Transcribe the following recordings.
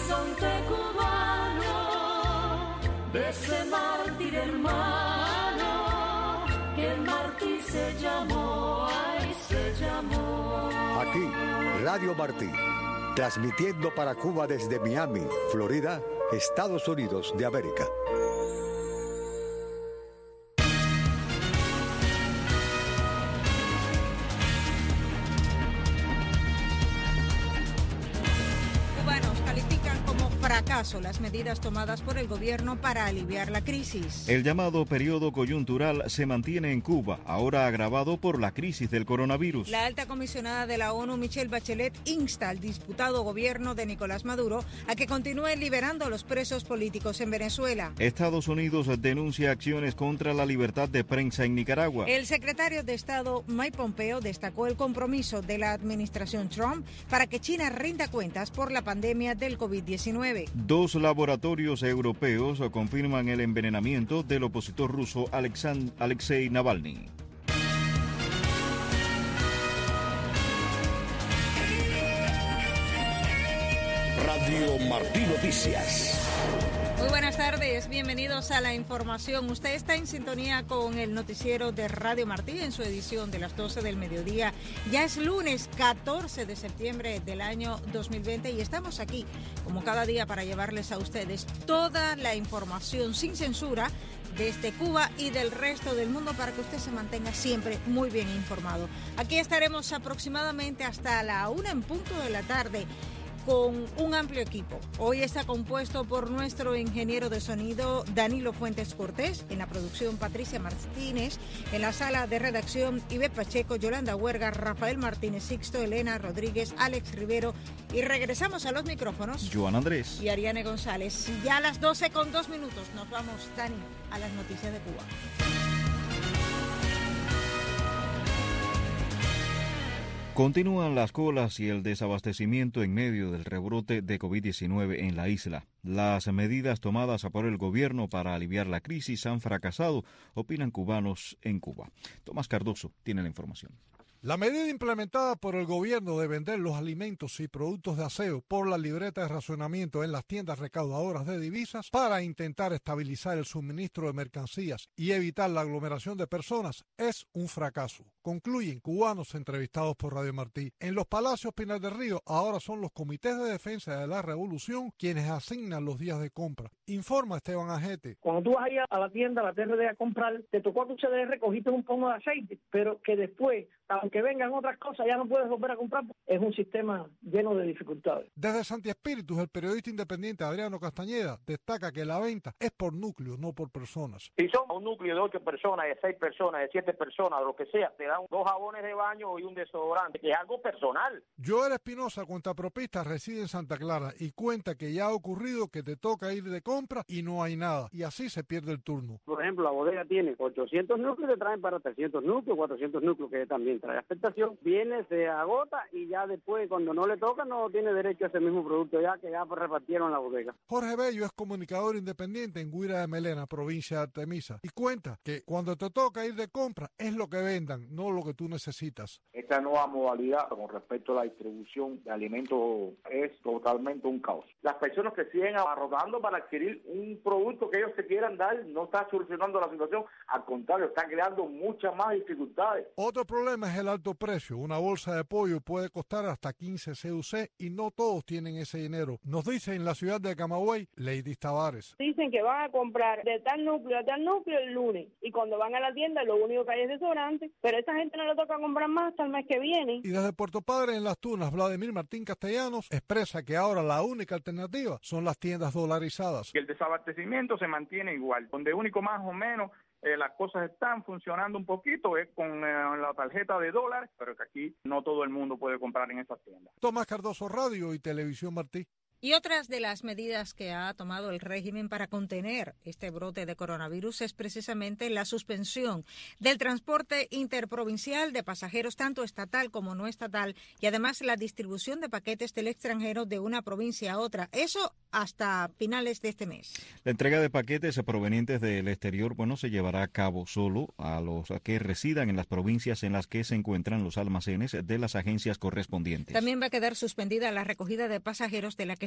horizonte cubano, de ese mártir hermano, que el mártir se llamó, ay, se llamó. Aquí, Radio Martí, transmitiendo para Cuba desde Miami, Florida, Estados Unidos de América. Las medidas tomadas por el gobierno para aliviar la crisis. El llamado periodo coyuntural se mantiene en Cuba, ahora agravado por la crisis del coronavirus. La alta comisionada de la ONU, Michelle Bachelet, insta al disputado gobierno de Nicolás Maduro a que continúe liberando a los presos políticos en Venezuela. Estados Unidos denuncia acciones contra la libertad de prensa en Nicaragua. El secretario de Estado, Mike Pompeo, destacó el compromiso de la administración Trump para que China rinda cuentas por la pandemia del COVID-19. Dos laboratorios europeos confirman el envenenamiento del opositor ruso Alexei Navalny. Radio Martí Noticias. Muy buenas tardes, bienvenidos a la información. Usted está en sintonía con el noticiero de Radio Martí en su edición de las 12 del mediodía. Ya es lunes 14 de septiembre del año 2020 y estamos aquí, como cada día, para llevarles a ustedes toda la información sin censura desde Cuba y del resto del mundo para que usted se mantenga siempre muy bien informado. Aquí estaremos aproximadamente hasta la 1 en punto de la tarde. Con un amplio equipo. Hoy está compuesto por nuestro ingeniero de sonido Danilo Fuentes Cortés, en la producción Patricia Martínez, en la sala de redacción Ivette Pacheco, Yolanda Huerga, Rafael Martínez Sixto, Elena Rodríguez, Alex Rivero, y regresamos a los micrófonos Joan Andrés y Ariane González. Ya a las 12:02 nos vamos, Dani, a las noticias de Cuba. Continúan las colas y el desabastecimiento en medio del rebrote de COVID-19 en la isla. Las medidas tomadas por el gobierno para aliviar la crisis han fracasado, opinan cubanos en Cuba. Tomás Cardoso tiene la información. La medida implementada por el gobierno de vender los alimentos y productos de aseo por la libreta de racionamiento en las tiendas recaudadoras de divisas para intentar estabilizar el suministro de mercancías y evitar la aglomeración de personas es un fracaso. Concluyen cubanos entrevistados por Radio Martí. En los Palacios Pinar del Río ahora son los comités de defensa de la revolución quienes asignan los días de compra. Informa Esteban Ajete. Cuando tú vas ahí a la tienda, a la TRD a comprar, te tocó a tu CDR, cogiste un pomo de aceite, pero que después, aunque vengan otras cosas, ya no puedes volver a comprar. Es un sistema lleno de dificultades. Desde Santi Espíritus, el periodista independiente Adriano Castañeda destaca que la venta es por núcleo, no por personas. Si son un núcleo de 8 personas, de 6 personas, de 7 personas, de lo que sea, te dan 2 jabones de baño y un desodorante, que es algo personal. Joel Espinosa, cuentapropista, reside en Santa Clara y cuenta que ya ha ocurrido que te toca ir de compra y no hay nada, y así se pierde el turno. Por ejemplo, la bodega tiene 800 núcleos, te traen para 300 núcleos, 400 núcleos, que también trae afectación. Viene, se agota y ya después, cuando no le toca, no tiene derecho a ese mismo producto ya que ya repartieron la bodega. Jorge Bello es comunicador independiente en Guira de Melena, provincia de Artemisa, y cuenta que cuando te toca ir de compra es lo que vendan, no lo que tú necesitas. Esta nueva modalidad con respecto a la distribución de alimentos es totalmente un caos. Las personas que siguen abarrotando para adquirir un producto que ellos se quieran dar no está solucionando la situación, al contrario, está creando muchas más dificultades. Otro problema es el alto precio. Una bolsa de pollo puede costar hasta 15 CUC y no todos tienen ese dinero. Nos dice en la ciudad de Camagüey, Lady Tavares. Dicen que van a comprar de tal núcleo a tal núcleo el lunes y cuando van a la tienda lo único que hay es desodorante, pero a esa gente no le toca comprar más hasta el mes que viene. Y desde Puerto Padre en Las Tunas, Vladimir Martín Castellanos expresa que ahora la única alternativa son las tiendas dolarizadas. El desabastecimiento se mantiene igual, donde único más o menos las cosas están funcionando un poquito es con la tarjeta de dólar, pero que aquí no todo el mundo puede comprar en esas tiendas. Tomás Cardoso, Radio y Televisión Martí. Y otras de las medidas que ha tomado el régimen para contener este brote de coronavirus es precisamente la suspensión del transporte interprovincial de pasajeros, tanto estatal como no estatal, y además la distribución de paquetes del extranjero de una provincia a otra. Eso hasta finales de este mes. La entrega de paquetes provenientes del exterior, se llevará a cabo solo a los que residan en las provincias en las que se encuentran los almacenes de las agencias correspondientes. También va a quedar suspendida la recogida de pasajeros de la que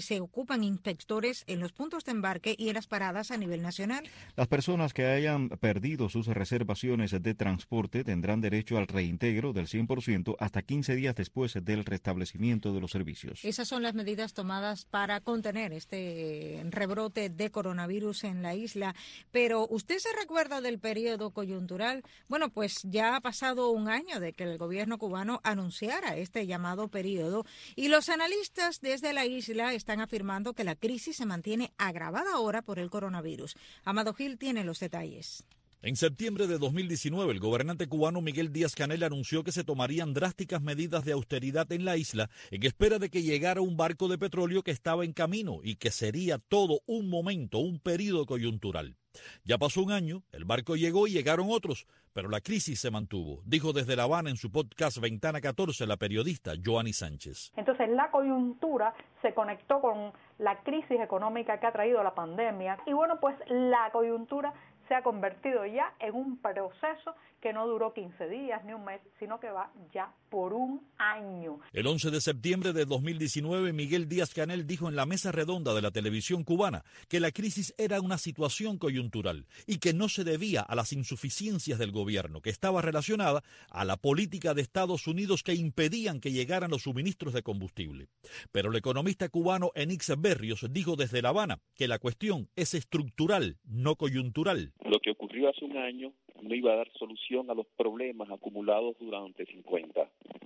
se ocupan inspectores en los puntos de embarque y en las paradas a nivel nacional. Las personas que hayan perdido sus reservaciones de transporte tendrán derecho al reintegro del 100% hasta 15 días después del restablecimiento de los servicios. Esas son las medidas tomadas para contener este rebrote de coronavirus en la isla. Pero, ¿usted se recuerda del periodo coyuntural? Bueno, pues ya ha pasado un año de que el gobierno cubano anunciara este llamado periodo y los analistas desde la isla están afirmando que la crisis se mantiene agravada ahora por el coronavirus. Amado Gil tiene los detalles. En septiembre de 2019, el gobernante cubano Miguel Díaz-Canel anunció que se tomarían drásticas medidas de austeridad en la isla en espera de que llegara un barco de petróleo que estaba en camino y que sería todo un momento, un periodo coyuntural. Ya pasó un año, el barco llegó y llegaron otros, pero la crisis se mantuvo, dijo desde La Habana en su podcast Ventana 14 la periodista Joanny Sánchez. Entonces la coyuntura se conectó con la crisis económica que ha traído la pandemia y bueno, pues la coyuntura se ha convertido ya en un proceso que no duró 15 días ni un mes, sino que va ya por un año. El 11 de septiembre de 2019, Miguel Díaz-Canel dijo en la mesa redonda de la televisión cubana que la crisis era una situación coyuntural y que no se debía a las insuficiencias del gobierno, que estaba relacionada a la política de Estados Unidos que impedían que llegaran los suministros de combustible. Pero el economista cubano Enix Berrios dijo desde La Habana que la cuestión es estructural, no coyuntural. Lo que ocurrió hace un año no iba a dar solución a los problemas acumulados durante 50.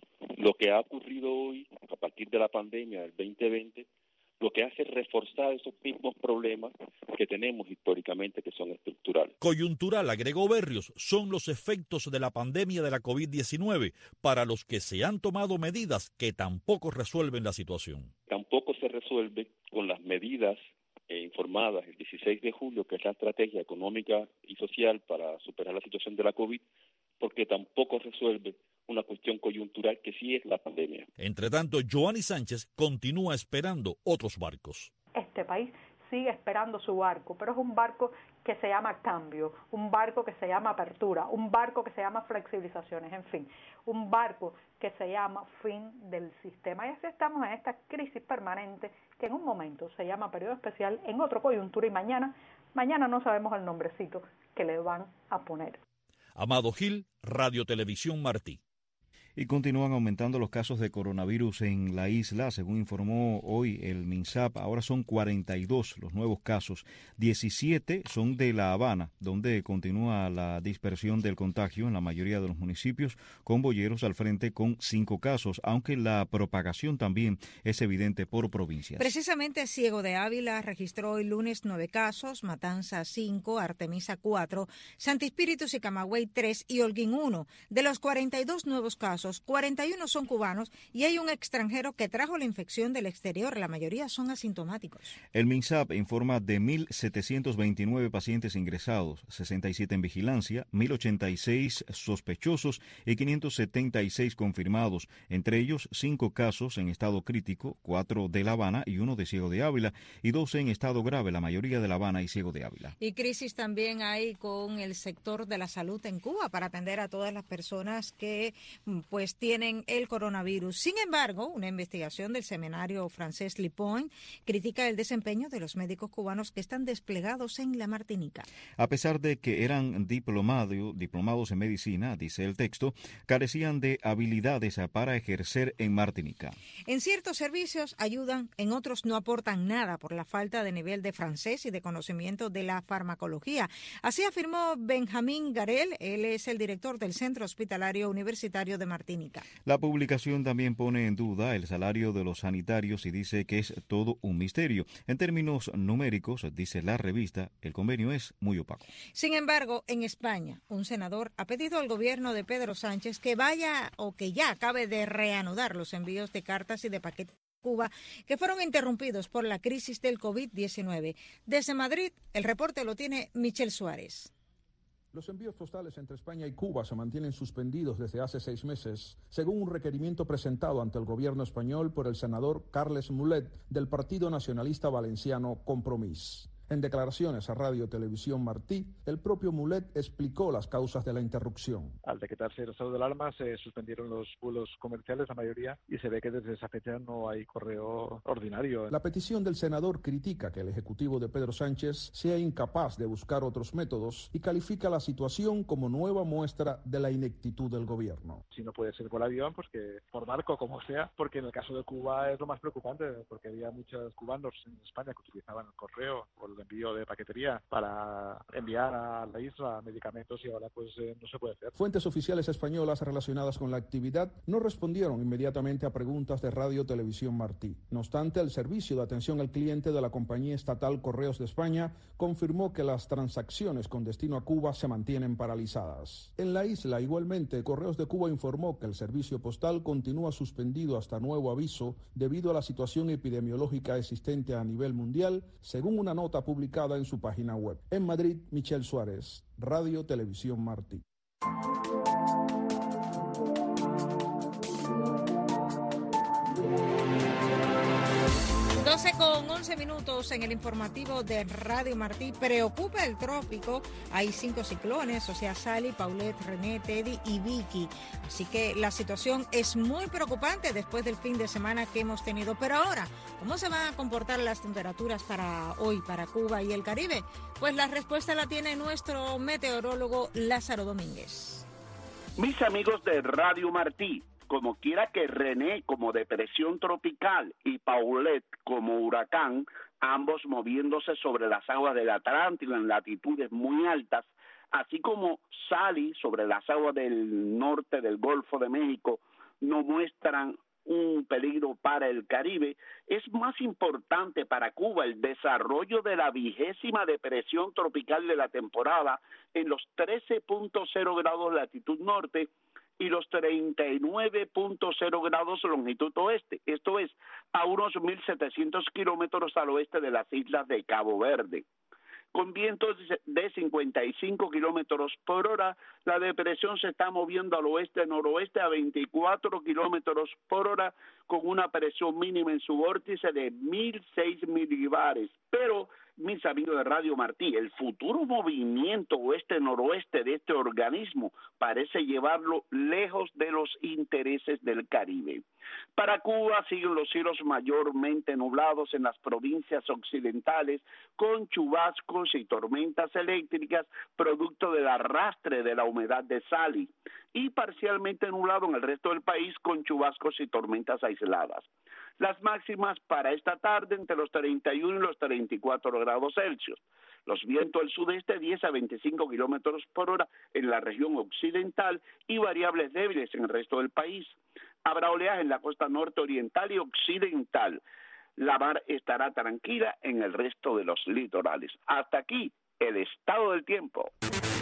Lo que ha ocurrido hoy, a partir de la pandemia del 2020, lo que hace es reforzar esos mismos problemas que tenemos históricamente, que son estructurales. Coyuntural, agregó Berrios, son los efectos de la pandemia de la COVID-19, para los que se han tomado medidas que tampoco resuelven la situación. Tampoco se resuelve con las medidas informadas el 16 de julio, que es la estrategia económica y social para superar la situación de la COVID, porque tampoco resuelve una cuestión coyuntural que sí es la pandemia. Entre tanto, Joanny Sánchez continúa esperando otros barcos. Este país sigue esperando su barco, pero es un barco que se llama cambio, un barco que se llama apertura, un barco que se llama flexibilizaciones, en fin, un barco que se llama fin del sistema. Y así estamos en esta crisis permanente que en un momento se llama periodo especial, en otro coyuntura y mañana no sabemos el nombrecito que le van a poner. Amado Gil, Radio Televisión Martí. Y continúan aumentando los casos de coronavirus en la isla. Según informó hoy el MINSAP, ahora son 42 los nuevos casos. 17 son de La Habana, donde continúa la dispersión del contagio en la mayoría de los municipios, con Boyeros al frente con 5 casos, aunque la propagación también es evidente por provincias. Precisamente Ciego de Ávila registró hoy lunes 9 casos, Matanzas 5, Artemisa 4, Santi Espíritus y Camagüey 3 y Holguín 1. De los 42 nuevos casos, 41 son cubanos y hay un extranjero que trajo la infección del exterior. La mayoría son asintomáticos. El MINSAP informa de 1.729 pacientes ingresados, 67 en vigilancia, 1.086 sospechosos y 576 confirmados. Entre ellos, 5 casos en estado crítico, 4 de La Habana y 1 de Ciego de Ávila, y 12 en estado grave, la mayoría de La Habana y Ciego de Ávila. Y crisis también hay con el sector de la salud en Cuba para atender a todas las personas que pues tienen el coronavirus. Sin embargo, una investigación del seminario francés Le Point critica el desempeño de los médicos cubanos que están desplegados en la Martinica. A pesar de que eran diplomados en medicina, dice el texto, carecían de habilidades para ejercer en Martinica. En ciertos servicios ayudan, en otros no aportan nada por la falta de nivel de francés y de conocimiento de la farmacología. Así afirmó Benjamín Garel, él es el director del Centro Hospitalario Universitario de Martinica. La publicación también pone en duda el salario de los sanitarios y dice que es todo un misterio. En términos numéricos, dice la revista, el convenio es muy opaco. Sin embargo, en España, un senador ha pedido al gobierno de Pedro Sánchez que vaya o que ya acabe de reanudar los envíos de cartas y de paquetes a Cuba que fueron interrumpidos por la crisis del COVID-19. Desde Madrid, el reporte lo tiene Michel Suárez. Los envíos postales entre España y Cuba se mantienen suspendidos desde hace 6 meses, según un requerimiento presentado ante el gobierno español por el senador Carles Mulet del Partido Nacionalista Valenciano Compromís. En declaraciones a Radio Televisión Martí, el propio Mulet explicó las causas de la interrupción. Al decretarse el estado de alarma se suspendieron los vuelos comerciales, la mayoría, y se ve que desde esa fecha no hay correo ordinario. La petición del senador critica que el ejecutivo de Pedro Sánchez sea incapaz de buscar otros métodos y califica la situación como nueva muestra de la ineptitud del gobierno. Si no puede ser por avión, pues que por barco, como sea, porque en el caso de Cuba es lo más preocupante, porque había muchos cubanos en España que utilizaban el correo o el envío de paquetería para enviar a la isla medicamentos y ahora pues no se puede hacer. Fuentes oficiales españolas relacionadas con la actividad no respondieron inmediatamente a preguntas de Radio Televisión Martí. No obstante, el servicio de atención al cliente de la compañía estatal Correos de España confirmó que las transacciones con destino a Cuba se mantienen paralizadas. En la isla, igualmente, Correos de Cuba informó que el servicio postal continúa suspendido hasta nuevo aviso debido a la situación epidemiológica existente a nivel mundial, según una nota publicada en su página web. En Madrid, Michel Suárez, Radio Televisión Martí. 12:11 en el informativo de Radio Martí. Preocupa el trópico. Hay 5 ciclones, o sea, Sally, Paulette, René, Teddy y Vicky. Así que la situación es muy preocupante después del fin de semana que hemos tenido. Pero ahora, ¿cómo se van a comportar las temperaturas para hoy, para Cuba y el Caribe? Pues la respuesta la tiene nuestro meteorólogo Lázaro Domínguez. Mis amigos de Radio Martí, como quiera que René como depresión tropical y Paulette como huracán, ambos moviéndose sobre las aguas del Atlántico en latitudes muy altas, así como Sally sobre las aguas del norte del Golfo de México, no muestran un peligro para el Caribe, es más importante para Cuba el desarrollo de la 20ª depresión tropical de la temporada en los 13.0 grados latitud norte y los 39.0 grados longitud oeste, esto es, a unos 1.700 kilómetros al oeste de las islas de Cabo Verde. Con vientos de 55 kilómetros por hora, la depresión se está moviendo al oeste-noroeste a 24 kilómetros por hora, con una presión mínima en su vórtice de 1.006 milibares. Pero, mis amigos de Radio Martí, el futuro movimiento oeste-noroeste de este organismo parece llevarlo lejos de los intereses del Caribe. Para Cuba siguen los cielos mayormente nublados en las provincias occidentales, con chubascos y tormentas eléctricas producto del arrastre de la humedad de Sally, y parcialmente nublado en el resto del país con chubascos y tormentas aisladas. Las máximas para esta tarde entre los 31 y los 34 grados Celsius. Los vientos del sudeste 10 a 25 kilómetros por hora en la región occidental y variables débiles en el resto del país. Habrá oleaje en la costa norte oriental y occidental. La mar estará tranquila en el resto de los litorales. Hasta aquí el estado del tiempo.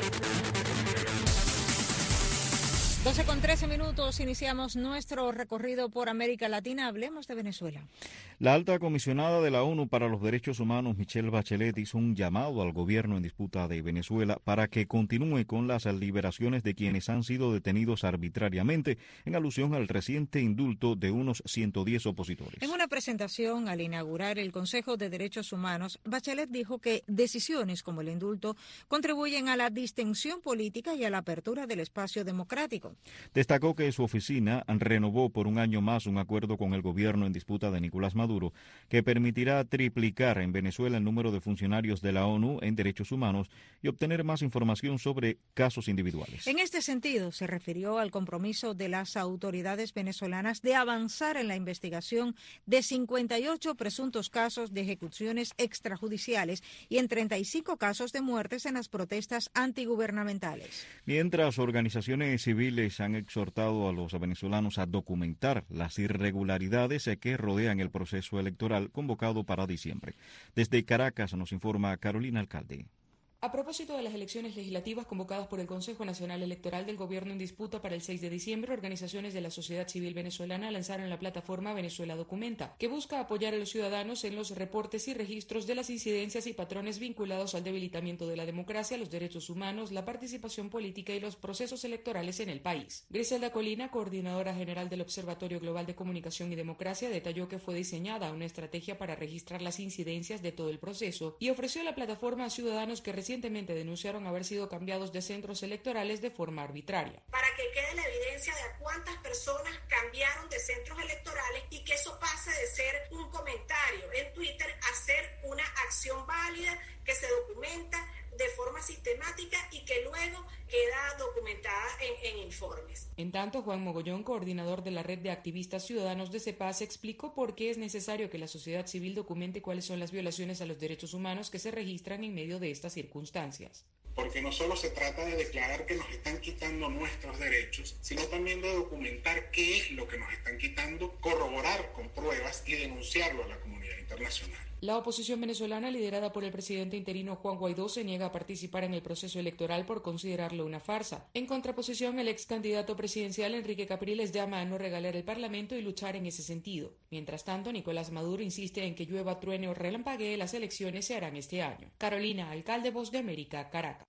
12:13, iniciamos nuestro recorrido por América Latina. Hablemos de Venezuela. La alta comisionada de la ONU para los Derechos Humanos, Michelle Bachelet, hizo un llamado al gobierno en disputa de Venezuela para que continúe con las liberaciones de quienes han sido detenidos arbitrariamente, en alusión al reciente indulto de unos 110 opositores. En una presentación al inaugurar el Consejo de Derechos Humanos, Bachelet dijo que decisiones como el indulto contribuyen a la distensión política y a la apertura del espacio democrático. Destacó que su oficina renovó por un año más un acuerdo con el gobierno en disputa de Nicolás Maduro, que permitirá triplicar en Venezuela el número de funcionarios de la ONU en derechos humanos y obtener más información sobre casos individuales. En este sentido, se refirió al compromiso de las autoridades venezolanas de avanzar en la investigación de 58 presuntos casos de ejecuciones extrajudiciales y en 35 casos de muertes en las protestas antigubernamentales. Mientras organizaciones civiles han exhortado a los venezolanos a documentar las irregularidades que rodean el proceso electoral convocado para diciembre. Desde Caracas nos informa Carolina Alcalde. A propósito de las elecciones legislativas convocadas por el Consejo Nacional Electoral del Gobierno en disputa para el 6 de diciembre, organizaciones de la sociedad civil venezolana lanzaron la plataforma Venezuela Documenta, que busca apoyar a los ciudadanos en los reportes y registros de las incidencias y patrones vinculados al debilitamiento de la democracia, los derechos humanos, la participación política y los procesos electorales en el país. Griselda Colina, coordinadora general del Observatorio Global de Comunicación y Democracia, detalló que fue diseñada una estrategia para registrar las incidencias de todo el proceso y ofreció la plataforma a ciudadanos que recientemente denunciaron haber sido cambiados de centros electorales de forma arbitraria. Para que quede la evidencia de a cuántas personas cambiaron de centros electorales y que eso pase de ser un comentario en Twitter a ser una acción válida que se documenta de forma sistemática y que luego queda documentada en informes. En tanto, Juan Mogollón, coordinador de la red de activistas ciudadanos de CEPAS, explicó por qué es necesario que la sociedad civil documente cuáles son las violaciones a los derechos humanos que se registran en medio de estas circunstancias. Porque no solo se trata de declarar que nos están quitando nuestros derechos, sino también de documentar qué es lo que nos están quitando, corroborar con pruebas y denunciarlo a la comunidad internacional. La oposición venezolana, liderada por el presidente interino Juan Guaidó, se niega a participar en el proceso electoral por considerarlo una farsa. En contraposición, el ex candidato presidencial Enrique Capriles llama a no regalar el Parlamento y luchar en ese sentido. Mientras tanto, Nicolás Maduro insiste en que llueva, truene o relampaguee, las elecciones se harán este año. Carolina Alcalde, Voz de América, Caracas.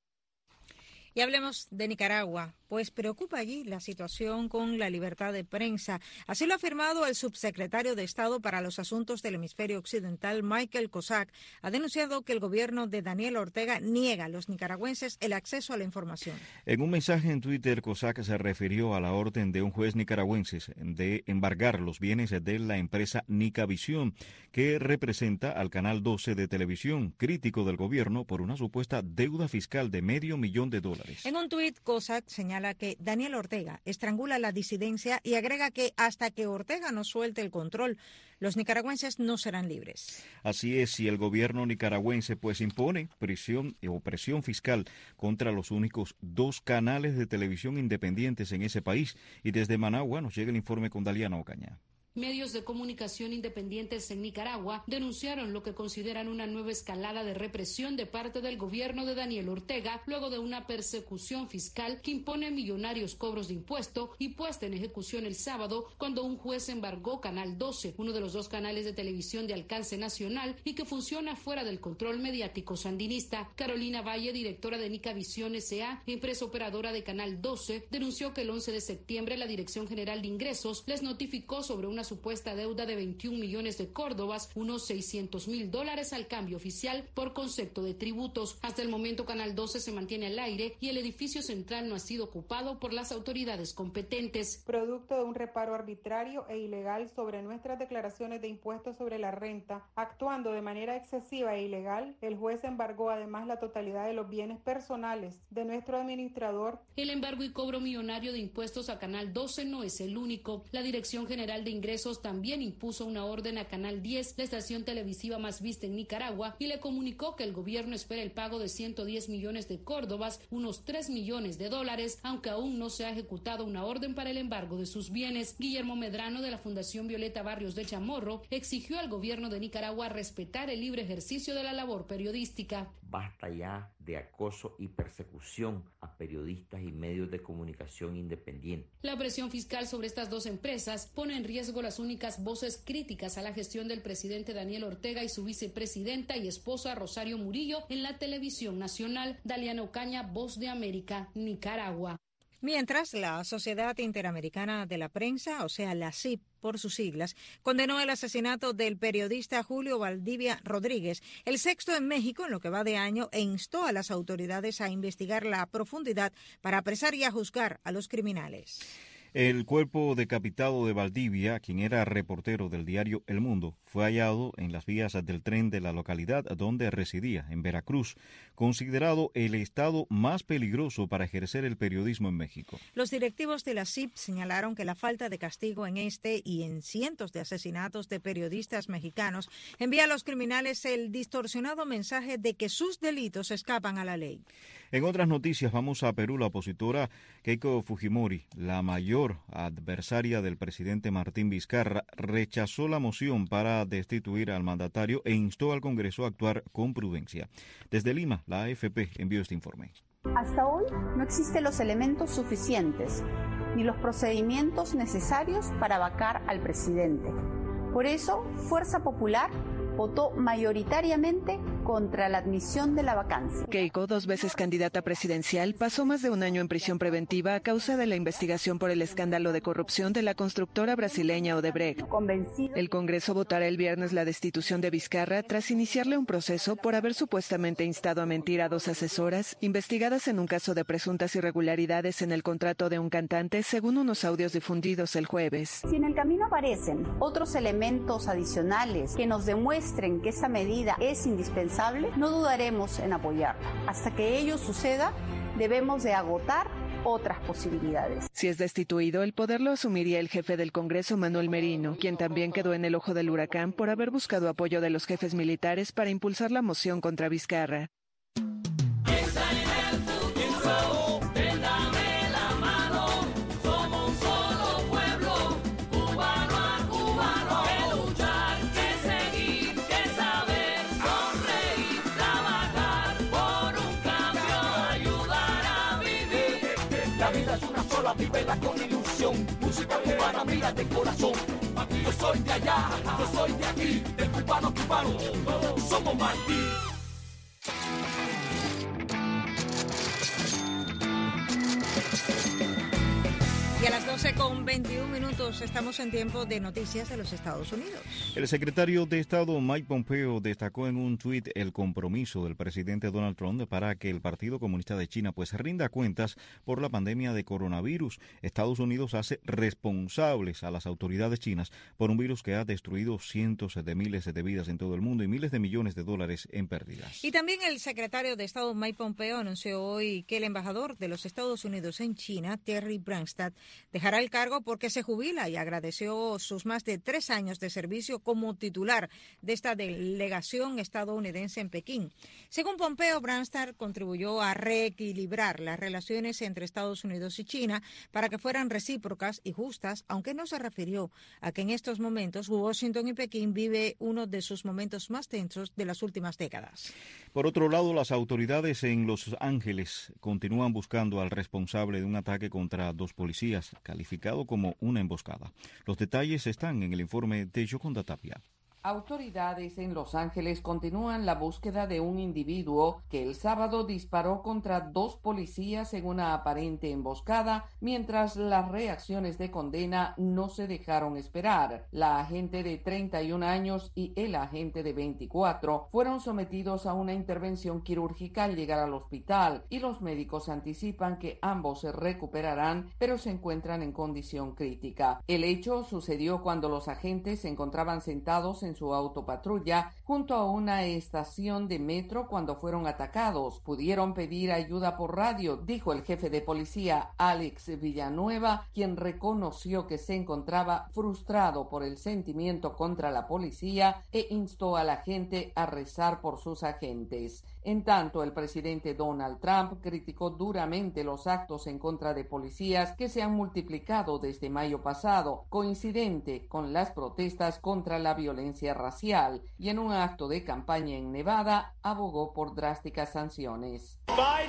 Y hablemos de Nicaragua, pues preocupa allí la situación con la libertad de prensa. Así lo ha afirmado el subsecretario de Estado para los Asuntos del Hemisferio Occidental, Michael Cossack. Ha denunciado que el gobierno de Daniel Ortega niega a los nicaragüenses el acceso a la información. En un mensaje en Twitter, Cossack se refirió a la orden de un juez nicaragüense de embargar los bienes de la empresa Nicavisión, que representa al Canal 12 de televisión, crítico del gobierno por una supuesta deuda fiscal de $500,000. En un tuit, Cossack señala que Daniel Ortega estrangula la disidencia y agrega que hasta que Ortega no suelte el control, los nicaragüenses no serán libres. Así es, si el gobierno nicaragüense pues impone presión fiscal contra los únicos 2 canales de televisión independientes en ese país. Y desde Managua nos llega el informe con Daliana Ocaña. Medios de comunicación independientes en Nicaragua denunciaron lo que consideran una nueva escalada de represión de parte del gobierno de Daniel Ortega luego de una persecución fiscal que impone millonarios cobros de impuesto y puesta en ejecución el sábado cuando un juez embargó Canal 12, uno de los 2 canales de televisión de alcance nacional y que funciona fuera del control mediático sandinista. Carolina Valle, directora de Nicavisión S.A., empresa operadora de Canal 12, denunció que el 11 de septiembre la Dirección General de Ingresos les notificó sobre una supuesta deuda de 21 millones de córdobas, unos $600,000 al cambio oficial por concepto de tributos. Hasta el momento Canal 12 se mantiene al aire y el edificio central no ha sido ocupado por las autoridades competentes. Producto de un reparo arbitrario e ilegal sobre nuestras declaraciones de impuestos sobre la renta, actuando de manera excesiva e ilegal, el juez embargó además la totalidad de los bienes personales de nuestro administrador. El embargo y cobro millonario de impuestos a Canal 12 no es el único. La Dirección General de Ingresos también impuso una orden a Canal 10, la estación televisiva más vista en Nicaragua, y le comunicó que el gobierno espera el pago de 110 millones de córdobas, unos $3 millones, aunque aún no se ha ejecutado una orden para el embargo de sus bienes. Guillermo Medrano, de la Fundación Violeta Barrios de Chamorro, exigió al gobierno de Nicaragua respetar el libre ejercicio de la labor periodística. Basta ya de acoso y persecución a periodistas y medios de comunicación independientes. La presión fiscal sobre estas 2 empresas pone en riesgo las únicas voces críticas a la gestión del presidente Daniel Ortega y su vicepresidenta y esposa Rosario Murillo en la televisión nacional. Daliana Ocaña, Voz de América, Nicaragua. Mientras, la Sociedad Interamericana de la Prensa, o sea, la CIP por sus siglas, condenó el asesinato del periodista Julio Valdivia Rodríguez, el 6º en México en lo que va de año, e instó a las autoridades a investigarla a profundidad para apresar y a juzgar a los criminales. El cuerpo decapitado de Valdivia, quien era reportero del diario El Mundo, fue hallado en las vías del tren de la localidad donde residía, en Veracruz, considerado el estado más peligroso para ejercer el periodismo en México. Los directivos de la CIP señalaron que la falta de castigo en este y en cientos de asesinatos de periodistas mexicanos envía a los criminales el distorsionado mensaje de que sus delitos escapan a la ley. En otras noticias, vamos a Perú. La opositora Keiko Fujimori, la mayor mayor, adversaria del presidente Martín Vizcarra, rechazó la moción para destituir al mandatario e instó al Congreso a actuar con prudencia. Desde Lima, la AFP envió este informe. Hasta hoy no existen los elementos suficientes ni los procedimientos necesarios para vacar al presidente. Por eso, Fuerza Popular votó mayoritariamente contra la admisión de la vacancia. Keiko, 2 veces candidata presidencial, pasó más de un año en prisión preventiva a causa de la investigación por el escándalo de corrupción de la constructora brasileña Odebrecht. El Congreso votará el viernes la destitución de Vizcarra tras iniciarle un proceso por haber supuestamente instado a mentir a 2 asesoras investigadas en un caso de presuntas irregularidades en el contrato de un cantante, según unos audios difundidos el jueves. Si en el camino aparecen otros elementos adicionales que nos demuestren que esta medida es indispensable, no dudaremos en apoyarla. Hasta que ello suceda, debemos de agotar otras posibilidades. Si es destituido, el poder lo asumiría el jefe del Congreso, Manuel Merino, quien también quedó en el ojo del huracán por haber buscado apoyo de los jefes militares para impulsar la moción contra Vizcarra. Vívela con ilusión, música cubana, mira de corazón. Yo soy de allá, yo soy de aquí, del cubano cubano, somos Martí. Y a las 12:21 estamos en tiempo de noticias de los Estados Unidos. El secretario de Estado Mike Pompeo destacó en un tuit el compromiso del presidente Donald Trump para que el Partido Comunista de China rinda cuentas por la pandemia de coronavirus. Estados Unidos hace responsables a las autoridades chinas por un virus que ha destruido cientos de miles de vidas en todo el mundo y miles de millones de dólares en pérdidas. Y también el secretario de Estado Mike Pompeo anunció hoy que el embajador de los Estados Unidos en China, Terry Branstad, dejará el cargo porque se jubila y agradeció sus más de 3 años de servicio como titular de esta delegación estadounidense en Pekín. Según Pompeo, Branstad contribuyó a reequilibrar las relaciones entre Estados Unidos y China para que fueran recíprocas y justas, aunque no se refirió a que en estos momentos Washington y Pekín vive uno de sus momentos más tensos de las últimas décadas. Por otro lado, las autoridades en Los Ángeles continúan buscando al responsable de un ataque contra 2 policías, calificado como una emboscada. Los detalles están en el informe de Yoconda Tapia. Autoridades en Los Ángeles continúan la búsqueda de un individuo que el sábado disparó contra 2 policías en una aparente emboscada, mientras las reacciones de condena no se dejaron esperar. La agente de 31 años y el agente de 24 fueron sometidos a una intervención quirúrgica al llegar al hospital y los médicos anticipan que ambos se recuperarán, pero se encuentran en condición crítica. El hecho sucedió cuando los agentes se encontraban sentados en su autopatrulla junto a una estación de metro cuando fueron atacados. Pudieron pedir ayuda por radio, dijo el jefe de policía Alex Villanueva, quien reconoció que se encontraba frustrado por el sentimiento contra la policía e instó a la gente a rezar por sus agentes. En tanto, el presidente Donald Trump criticó duramente los actos en contra de policías que se han multiplicado desde mayo pasado, coincidente con las protestas contra la violencia racial, y en un acto de campaña en Nevada abogó por drásticas sanciones.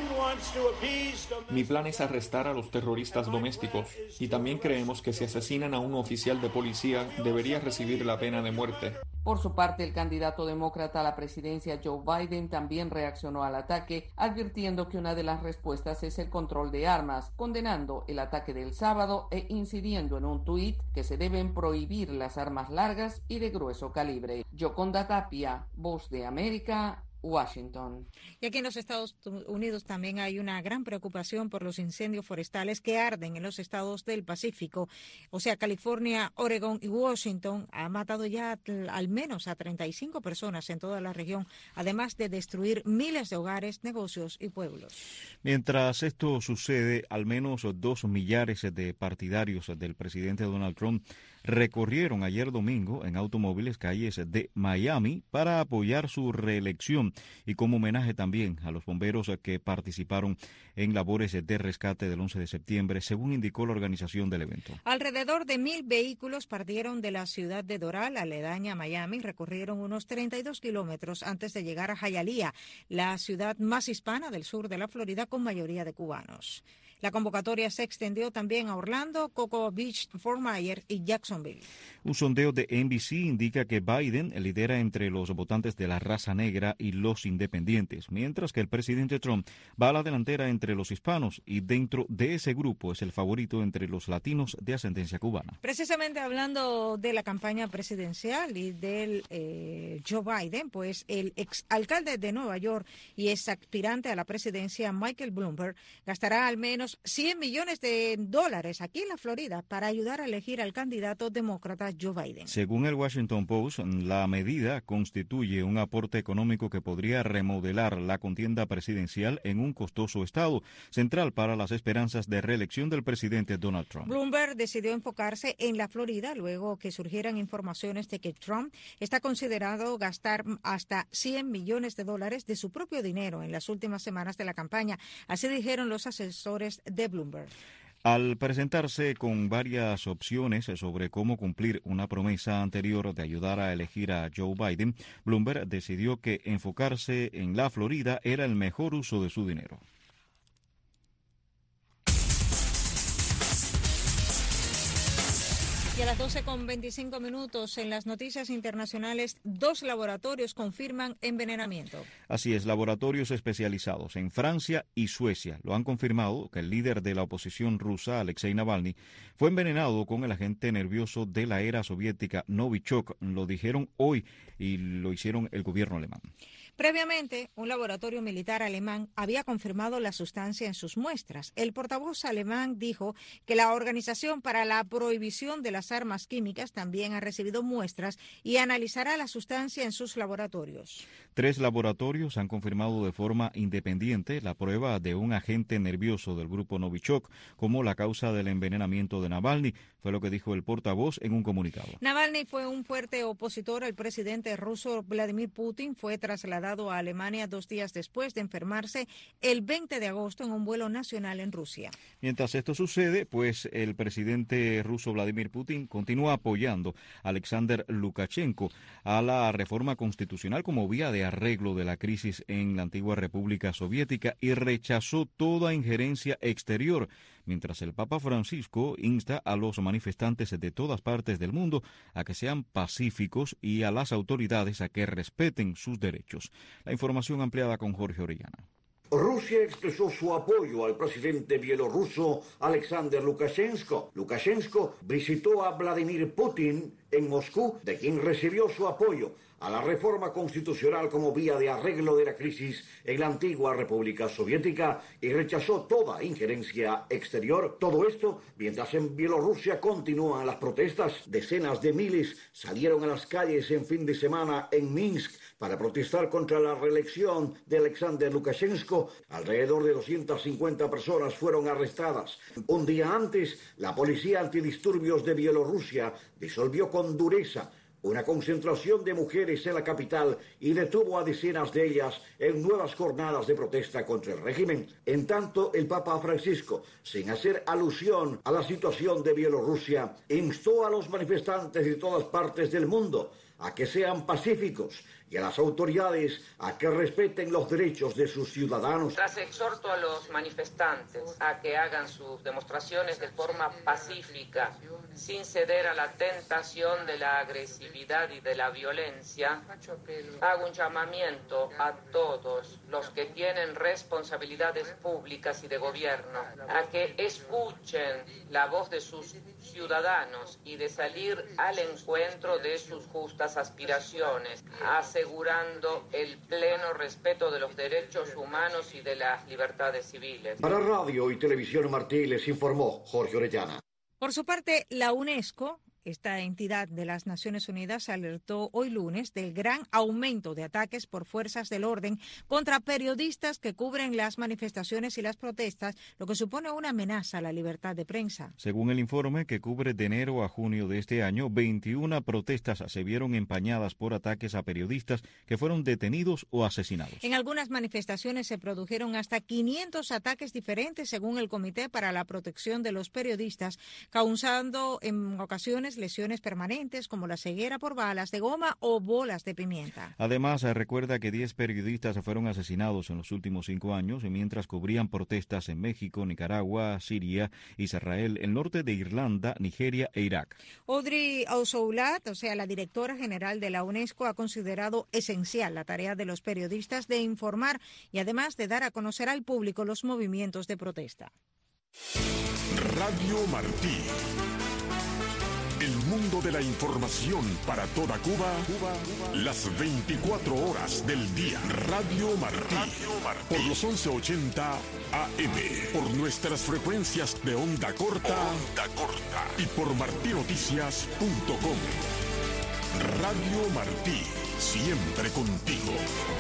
Mi plan es arrestar a los terroristas domésticos y también creemos que si asesinan a un oficial de policía debería recibir la pena de muerte. Por su parte, el candidato demócrata a la presidencia Joe Biden también reaccionó al ataque, advirtiendo que una de las respuestas es el control de armas, condenando el ataque del sábado e incidiendo en un tuit que se deben prohibir las armas largas y de grueso calibre. Yoconda Tapia, Voz de América, Washington. Y aquí en los Estados Unidos también hay una gran preocupación por los incendios forestales que arden en los estados del Pacífico. O sea, California, Oregón y Washington ha matado ya al menos a 35 personas en toda la región, además de destruir miles de hogares, negocios y pueblos. Mientras esto sucede, al menos 2 millares de partidarios del presidente Donald Trump recorrieron ayer domingo en automóviles calles de Miami para apoyar su reelección y como homenaje también a los bomberos que participaron en labores de rescate del 11 de septiembre, según indicó la organización del evento. Alrededor de 1,000 vehículos partieron de la ciudad de Doral, aledaña a Miami, recorrieron unos 32 kilómetros antes de llegar a Hialeah, la ciudad más hispana del sur de la Florida con mayoría de cubanos. La convocatoria se extendió también a Orlando, Cocoa Beach, Fort Myers y Jacksonville. Un sondeo de NBC indica que Biden lidera entre los votantes de la raza negra y los independientes, mientras que el presidente Trump va a la delantera entre los hispanos y dentro de ese grupo es el favorito entre los latinos de ascendencia cubana. Precisamente hablando de la campaña presidencial y del Joe Biden, pues el exalcalde de Nueva York y ex aspirante a la presidencia Michael Bloomberg gastará al menos $100 millones aquí en la Florida para ayudar a elegir al candidato demócrata Joe Biden. Según el Washington Post, la medida constituye un aporte económico que podría remodelar la contienda presidencial en un costoso estado central para las esperanzas de reelección del presidente Donald Trump. Bloomberg decidió enfocarse en la Florida luego que surgieran informaciones de que Trump está considerado gastar hasta $100 millones de su propio dinero en las últimas semanas de la campaña. Así dijeron los asesores de Bloomberg. Al presentarse con varias opciones sobre cómo cumplir una promesa anterior de ayudar a elegir a Joe Biden, Bloomberg decidió que enfocarse en la Florida era el mejor uso de su dinero. Y a las 12:25 en las noticias internacionales, 2 laboratorios confirman envenenamiento. Así es, laboratorios especializados en Francia y Suecia lo han confirmado que el líder de la oposición rusa, Alexei Navalny, fue envenenado con el agente nervioso de la era soviética Novichok. Lo dijeron hoy y lo hicieron el gobierno alemán. Previamente, un laboratorio militar alemán había confirmado la sustancia en sus muestras. El portavoz alemán dijo que la Organización para la Prohibición de las Armas Químicas también ha recibido muestras y analizará la sustancia en sus laboratorios. 3 laboratorios han confirmado de forma independiente la prueba de un agente nervioso del grupo Novichok como la causa del envenenamiento de Navalny, fue lo que dijo el portavoz en un comunicado. Navalny fue un fuerte opositor al presidente ruso Vladimir Putin. Fue trasladado a Alemania 2 días después de enfermarse el 20 de agosto en un vuelo nacional en Rusia. Mientras esto sucede, pues el presidente ruso Vladimir Putin continúa apoyando a Alexander Lukashenko a la reforma constitucional como vía de arreglo de la crisis en la antigua República Soviética y rechazó toda injerencia exterior, mientras el Papa Francisco insta a los manifestantes de todas partes del mundo a que sean pacíficos y a las autoridades a que respeten sus derechos. La información ampliada con Jorge Orellana. Rusia expresó su apoyo al presidente bielorruso Alexander Lukashenko. Lukashenko visitó a Vladimir Putin en Moscú, de quien recibió su apoyo a la reforma constitucional como vía de arreglo de la crisis en la antigua República Soviética y rechazó toda injerencia exterior. Todo esto mientras en Bielorrusia continúan las protestas. Decenas de miles salieron a las calles en fin de semana en Minsk para protestar contra la reelección de Alexander Lukashenko. Alrededor de 250 personas fueron arrestadas. Un día antes, la policía antidisturbios de Bielorrusia disolvió con dureza una concentración de mujeres en la capital y detuvo a decenas de ellas en nuevas jornadas de protesta contra el régimen. En tanto, el Papa Francisco, sin hacer alusión a la situación de Bielorrusia, instó a los manifestantes de todas partes del mundo a que sean pacíficos y a las autoridades a que respeten los derechos de sus ciudadanos. Tras exhorto a los manifestantes a que hagan sus demostraciones de forma pacífica, sin ceder a la tentación de la agresividad y de la violencia, hago un llamamiento a todos los que tienen responsabilidades públicas y de gobierno a que escuchen la voz de sus ciudadanos y de salir al encuentro de sus justas aspiraciones, asegurando el pleno respeto de los derechos humanos y de las libertades civiles. Para Radio y Televisión Martí les informó Jorge Orellana. Por su parte, la UNESCO Esta entidad de las Naciones Unidas alertó hoy lunes del gran aumento de ataques por fuerzas del orden contra periodistas que cubren las manifestaciones y las protestas, lo que supone una amenaza a la libertad de prensa. Según el informe que cubre de enero a junio de este año, 21 protestas se vieron empañadas por ataques a periodistas que fueron detenidos o asesinados. En algunas manifestaciones se produjeron hasta 500 ataques diferentes, según el Comité para la Protección de los Periodistas, causando en ocasiones lesiones permanentes como la ceguera por balas de goma o bolas de pimienta. Además, recuerda que 10 periodistas fueron asesinados en los últimos 5 años mientras cubrían protestas en México, Nicaragua, Siria, Israel, el norte de Irlanda, Nigeria e Irak. Audrey Ousoulat, la directora general de la UNESCO, ha considerado esencial la tarea de los periodistas de informar y además de dar a conocer al público los movimientos de protesta. Radio Martí. El mundo de la información para toda Cuba, las 24 horas del día. Radio Martí, por los 1180 AM, por nuestras frecuencias de onda corta y por martinoticias.com. Radio Martí, siempre contigo.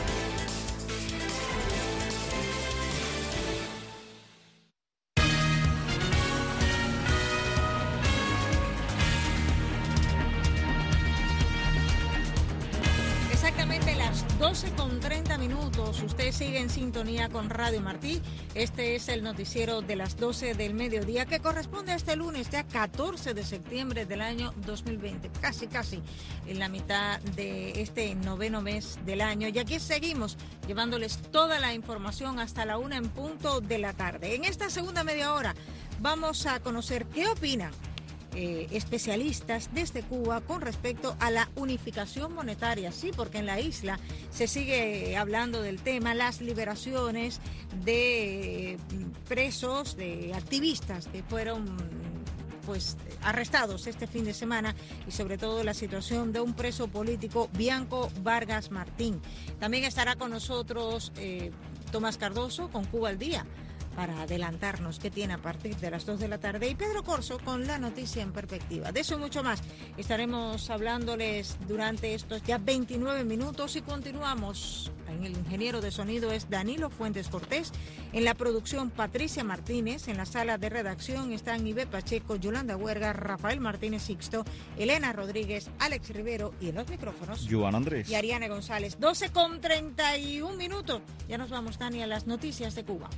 Exactamente las 12:30. Usted sigue en sintonía con Radio Martí. Este es el noticiero de las 12 del mediodía que corresponde a este lunes, ya 14 de septiembre del año 2020. Casi en la mitad de este noveno mes del año. Y aquí seguimos llevándoles toda la información hasta la 1 en punto de la tarde. En esta segunda media hora vamos a conocer qué opinan especialistas desde Cuba con respecto a la unificación monetaria. Sí, porque en la isla se sigue hablando del tema, las liberaciones de presos, de activistas que fueron arrestados este fin de semana, y sobre todo la situación de un preso político, Bianco Vargas Martín. También estará con nosotros Tomás Cardoso con Cuba al Día, para adelantarnos qué tiene a partir de las 2 de la tarde, y Pedro Corso con la noticia en perspectiva. De eso y mucho más estaremos hablándoles durante estos ya 29 minutos y continuamos. En el ingeniero de sonido es Danilo Fuentes Cortés, en la producción Patricia Martínez, en la sala de redacción están Ibe Pacheco, Yolanda Huerga, Rafael Martínez Sixto, Elena Rodríguez, Alex Rivero, y en los micrófonos Joan Andrés y Ariane González. 12:31. Ya nos vamos, Dani, a las noticias de Cuba.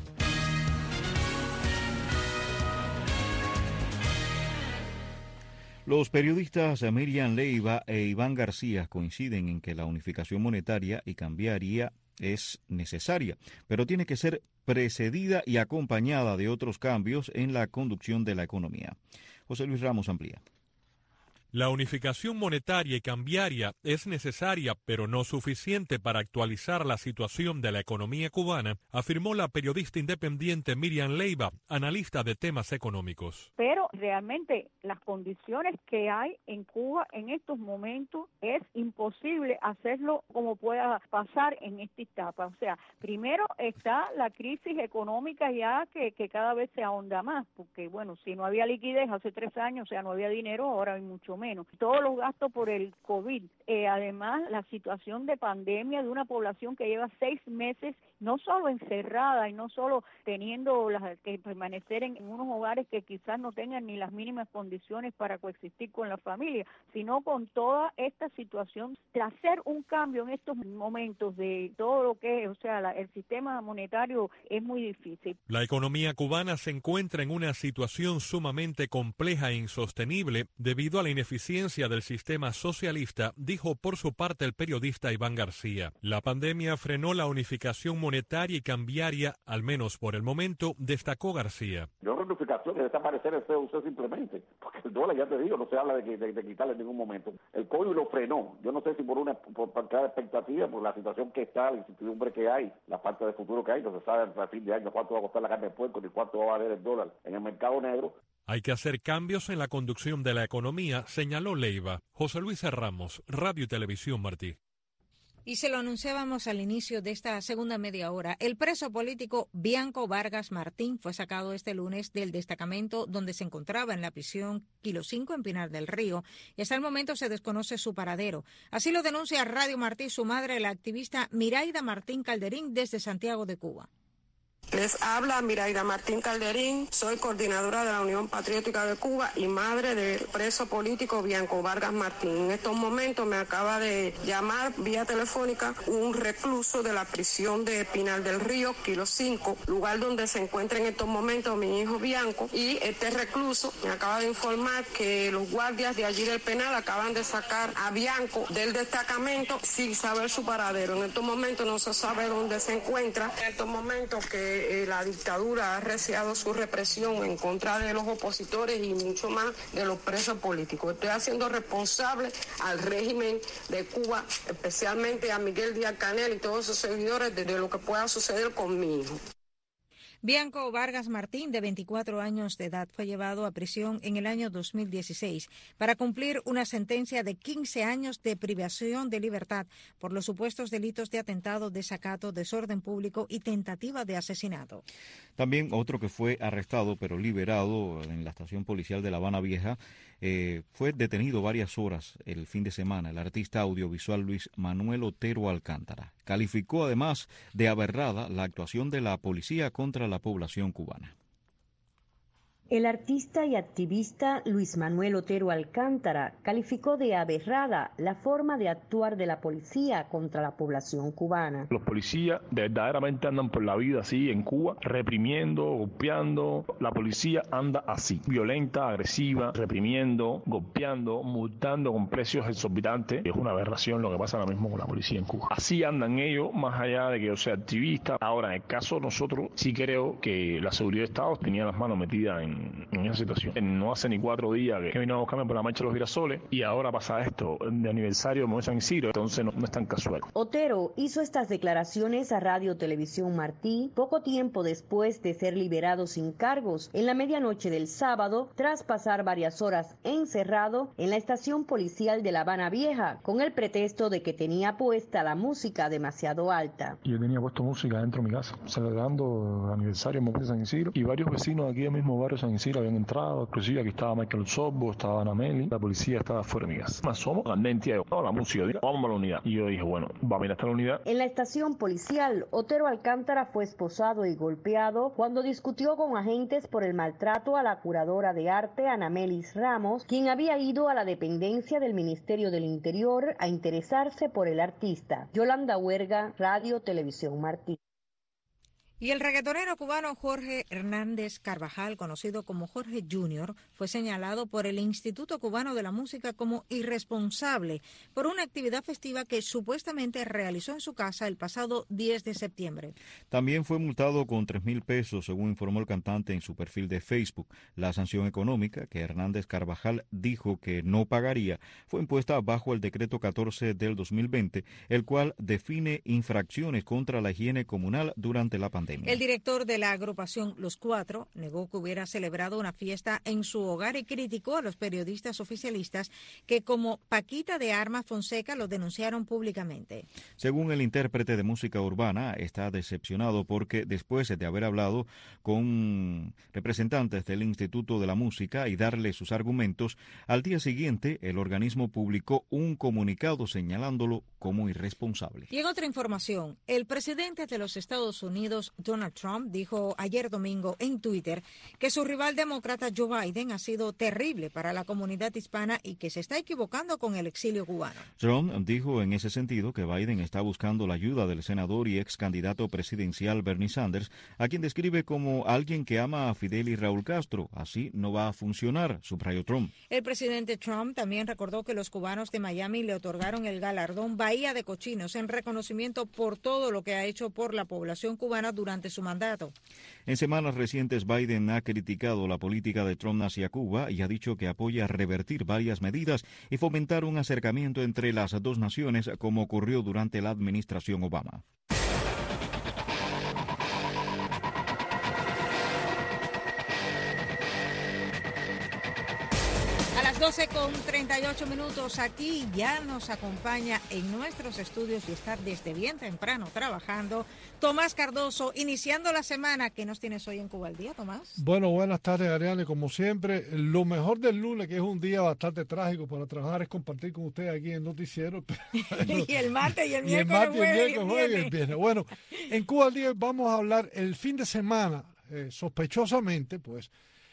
Los periodistas Miriam Leiva e Iván García coinciden en que la unificación monetaria y cambiaria es necesaria, pero tiene que ser precedida y acompañada de otros cambios en la conducción de la economía. José Luis Ramos amplía. La unificación monetaria y cambiaria es necesaria, pero no suficiente para actualizar la situación de la economía cubana, afirmó la periodista independiente Miriam Leiva, analista de temas económicos. Pero realmente las condiciones que hay en Cuba en estos momentos es imposible hacerlo como pueda pasar en esta etapa. O sea, primero está la crisis económica ya que cada vez se ahonda más, porque bueno, si no había liquidez hace 3 años, o sea, no había dinero, ahora hay mucho menos. Todos los gastos por el COVID, además la situación de pandemia de una población que lleva 6 meses no solo encerrada y no solo teniendo que permanecer en unos hogares que quizás no tengan ni las mínimas condiciones para coexistir con la familia, sino con toda esta situación de hacer un cambio en estos momentos de todo lo que es, o sea, el sistema monetario es muy difícil. La economía cubana se encuentra en una situación sumamente compleja e insostenible debido a la ineficiencia del sistema socialista, dijo por su parte el periodista Iván García. La pandemia frenó la unificación monetaria y cambiaria, al menos por el momento, destacó García. La unificación es desaparecer el CUC simplemente, porque el dólar, ya te digo, no se habla de quitarle en ningún momento. El COVID lo frenó, yo no sé si por cada expectativa, por la situación que está, la incertidumbre que hay, la falta de futuro que hay, no se sabe a fin de año cuánto va a costar la carne de puerco ni cuánto va a valer el dólar en el mercado negro. Hay que hacer cambios en la conducción de la economía, señaló Leiva. José Luis Ramos, Radio y Televisión Martí. Y se lo anunciábamos al inicio de esta segunda media hora. El preso político Bianco Vargas Martín fue sacado este lunes del destacamento donde se encontraba en la prisión Kilo 5 en Pinar del Río y hasta el momento se desconoce su paradero. Así lo denuncia Radio Martí su madre, la activista Miraida Martín Calderín, desde Santiago de Cuba. Les habla Miraida Martín Calderín, soy coordinadora de la Unión Patriótica de Cuba y madre del preso político Bianco Vargas Martín. En estos momentos me acaba de llamar vía telefónica un recluso de la prisión de Pinar del Río, Kilo 5, lugar donde se encuentra en estos momentos mi hijo Bianco, y este recluso me acaba de informar que los guardias de allí del penal acaban de sacar a Bianco del destacamento sin saber su paradero. En estos momentos no se sabe dónde se encuentra. En estos momentos que la dictadura ha reciado su represión en contra de los opositores y mucho más de los presos políticos. Estoy haciendo responsable al régimen de Cuba, especialmente a Miguel Díaz-Canel y todos sus seguidores, de lo que pueda suceder con mi hijo. Bianco Vargas Martín, de 24 años de edad, fue llevado a prisión en el año 2016 para cumplir una sentencia de 15 años de privación de libertad por los supuestos delitos de atentado, desacato, desorden público y tentativa de asesinato. También otro que fue arrestado pero liberado en la estación policial de La Habana Vieja fue detenido varias horas el fin de semana. El artista audiovisual Luis Manuel Otero Alcántara calificó además de aberrada la actuación de la policía contra la población cubana. El artista y activista Luis Manuel Otero Alcántara calificó de aberrada la forma de actuar de la policía contra la población cubana. Los policías verdaderamente andan por la vida así en Cuba, reprimiendo, golpeando. La policía anda así, violenta, agresiva, reprimiendo, golpeando, multando con precios exorbitantes. Es una aberración lo que pasa ahora mismo con la policía en Cuba. Así andan ellos, más allá de que yo sea activista. Ahora, en el caso de nosotros, sí creo que la seguridad de Estado tenía las manos metidas en esa situación. No hace ni 4 días que vino a buscarme por la marcha de los girasoles y ahora pasa esto de aniversario de San Isidro, entonces no es tan casual. Otero hizo estas declaraciones a Radio Televisión Martí poco tiempo después de ser liberado sin cargos en la medianoche del sábado, tras pasar varias horas encerrado en la estación policial de La Habana Vieja con el pretexto de que tenía puesta la música demasiado alta. Yo tenía puesto música dentro de mi casa, celebrando el aniversario de San Isidro, y varios vecinos aquí del mismo barrio San Isidro habían entrado, inclusive aquí estaba Michael Sorbo, estaba Ana Meli, la policía estaba fuera de mi casa. Me asomo, la música, vamos a la unidad. Y yo dije, bueno, vamos a ir hasta la unidad. En la estación policial, Otero Alcántara fue esposado y golpeado cuando discutió con agentes por el maltrato a la curadora de arte Ana Melis Ramos, quien había ido a la dependencia del Ministerio del Interior a interesarse por el artista. Yolanda Huerga, Radio Televisión Martí. Y el reggaetonero cubano Jorge Hernández Carvajal, conocido como Jorge Jr., fue señalado por el Instituto Cubano de la Música como irresponsable por una actividad festiva que supuestamente realizó en su casa el pasado 10 de septiembre. También fue multado con 3,000 pesos, según informó el cantante en su perfil de Facebook. La sanción económica que Hernández Carvajal dijo que no pagaría fue impuesta bajo el decreto 14 del 2020, el cual define infracciones contra la higiene comunal durante la pandemia. El director de la agrupación Los Cuatro negó que hubiera celebrado una fiesta en su hogar y criticó a los periodistas oficialistas que, como Paquita de Armas Fonseca, lo denunciaron públicamente. Según el intérprete de música urbana, está decepcionado porque después de haber hablado con representantes del Instituto de la Música y darle sus argumentos, al día siguiente el organismo publicó un comunicado señalándolo como irresponsable. Y en otra información, el presidente de los Estados Unidos, Donald Trump, dijo ayer domingo en Twitter que su rival demócrata Joe Biden ha sido terrible para la comunidad hispana y que se está equivocando con el exilio cubano. Trump dijo en ese sentido que Biden está buscando la ayuda del senador y ex candidato presidencial Bernie Sanders, a quien describe como alguien que ama a Fidel y Raúl Castro. Así no va a funcionar, subrayó Trump. El presidente Trump también recordó que los cubanos de Miami le otorgaron el galardón Bahía de Cochinos en reconocimiento por todo lo que ha hecho por la población cubana durante su mandato. En semanas recientes, Biden ha criticado la política de Trump hacia Cuba y ha dicho que apoya revertir varias medidas y fomentar un acercamiento entre las dos naciones, como ocurrió durante la administración Obama. 12:38 aquí ya nos acompaña en nuestros estudios y está desde bien temprano trabajando Tomás Cardoso, iniciando la semana. ¿Qué nos tienes hoy en Cuba al Día, Tomás? Bueno, buenas tardes, Ariane. Como siempre, lo mejor del lunes, que es un día bastante trágico para trabajar, es compartir con ustedes aquí en el noticiero. Y el martes y el miércoles, jueves y el viernes. Bueno, en Cuba al Día vamos a hablar el fin de semana, sospechosamente, pues,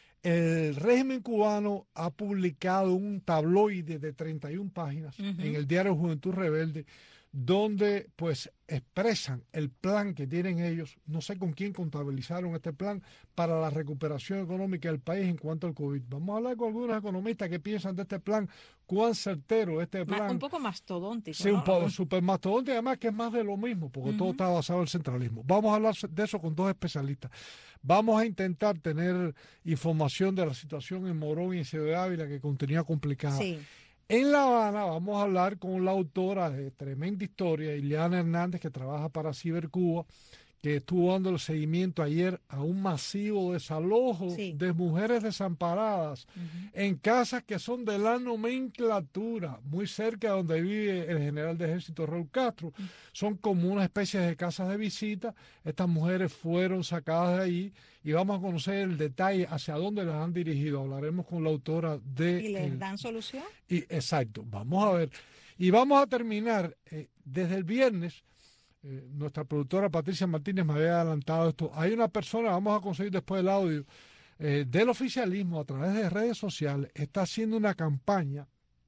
el régimen cubano ha publicado un tabloide de 31 páginas en el diario Juventud Rebelde, donde pues expresan el plan que tienen ellos, no sé con quién contabilizaron este plan para la recuperación económica del país en cuanto al COVID. Vamos a hablar con algunos economistas que piensan de este plan, cuán certero este plan. Un poco mastodóntico. Sí, un poco súper mastodóntico, además que es más de lo mismo, porque todo está basado en el centralismo. Vamos a hablar de eso con dos especialistas. Vamos a intentar tener información de la situación en Morón y en Ciudad Ávila, que continúa complicada. Sí. En La Habana vamos a hablar con la autora de tremenda historia, Ileana Hernández, que trabaja para Cibercuba, que estuvo dando el seguimiento ayer a un masivo desalojo de mujeres desamparadas en casas que son de la nomenclatura, muy cerca de donde vive el general de ejército Raúl Castro. Son como una especie de casas de visita. Estas mujeres fueron sacadas de ahí y vamos a conocer el detalle hacia dónde las han dirigido. Hablaremos con la autora de... ¿Y les dan solución? Exacto, vamos a ver. Y vamos a terminar desde el viernes. Nuestra productora Patricia Martínez me había adelantado esto. Hay una persona, vamos a conseguir después el audio, del oficialismo a través de redes sociales, está haciendo una campaña,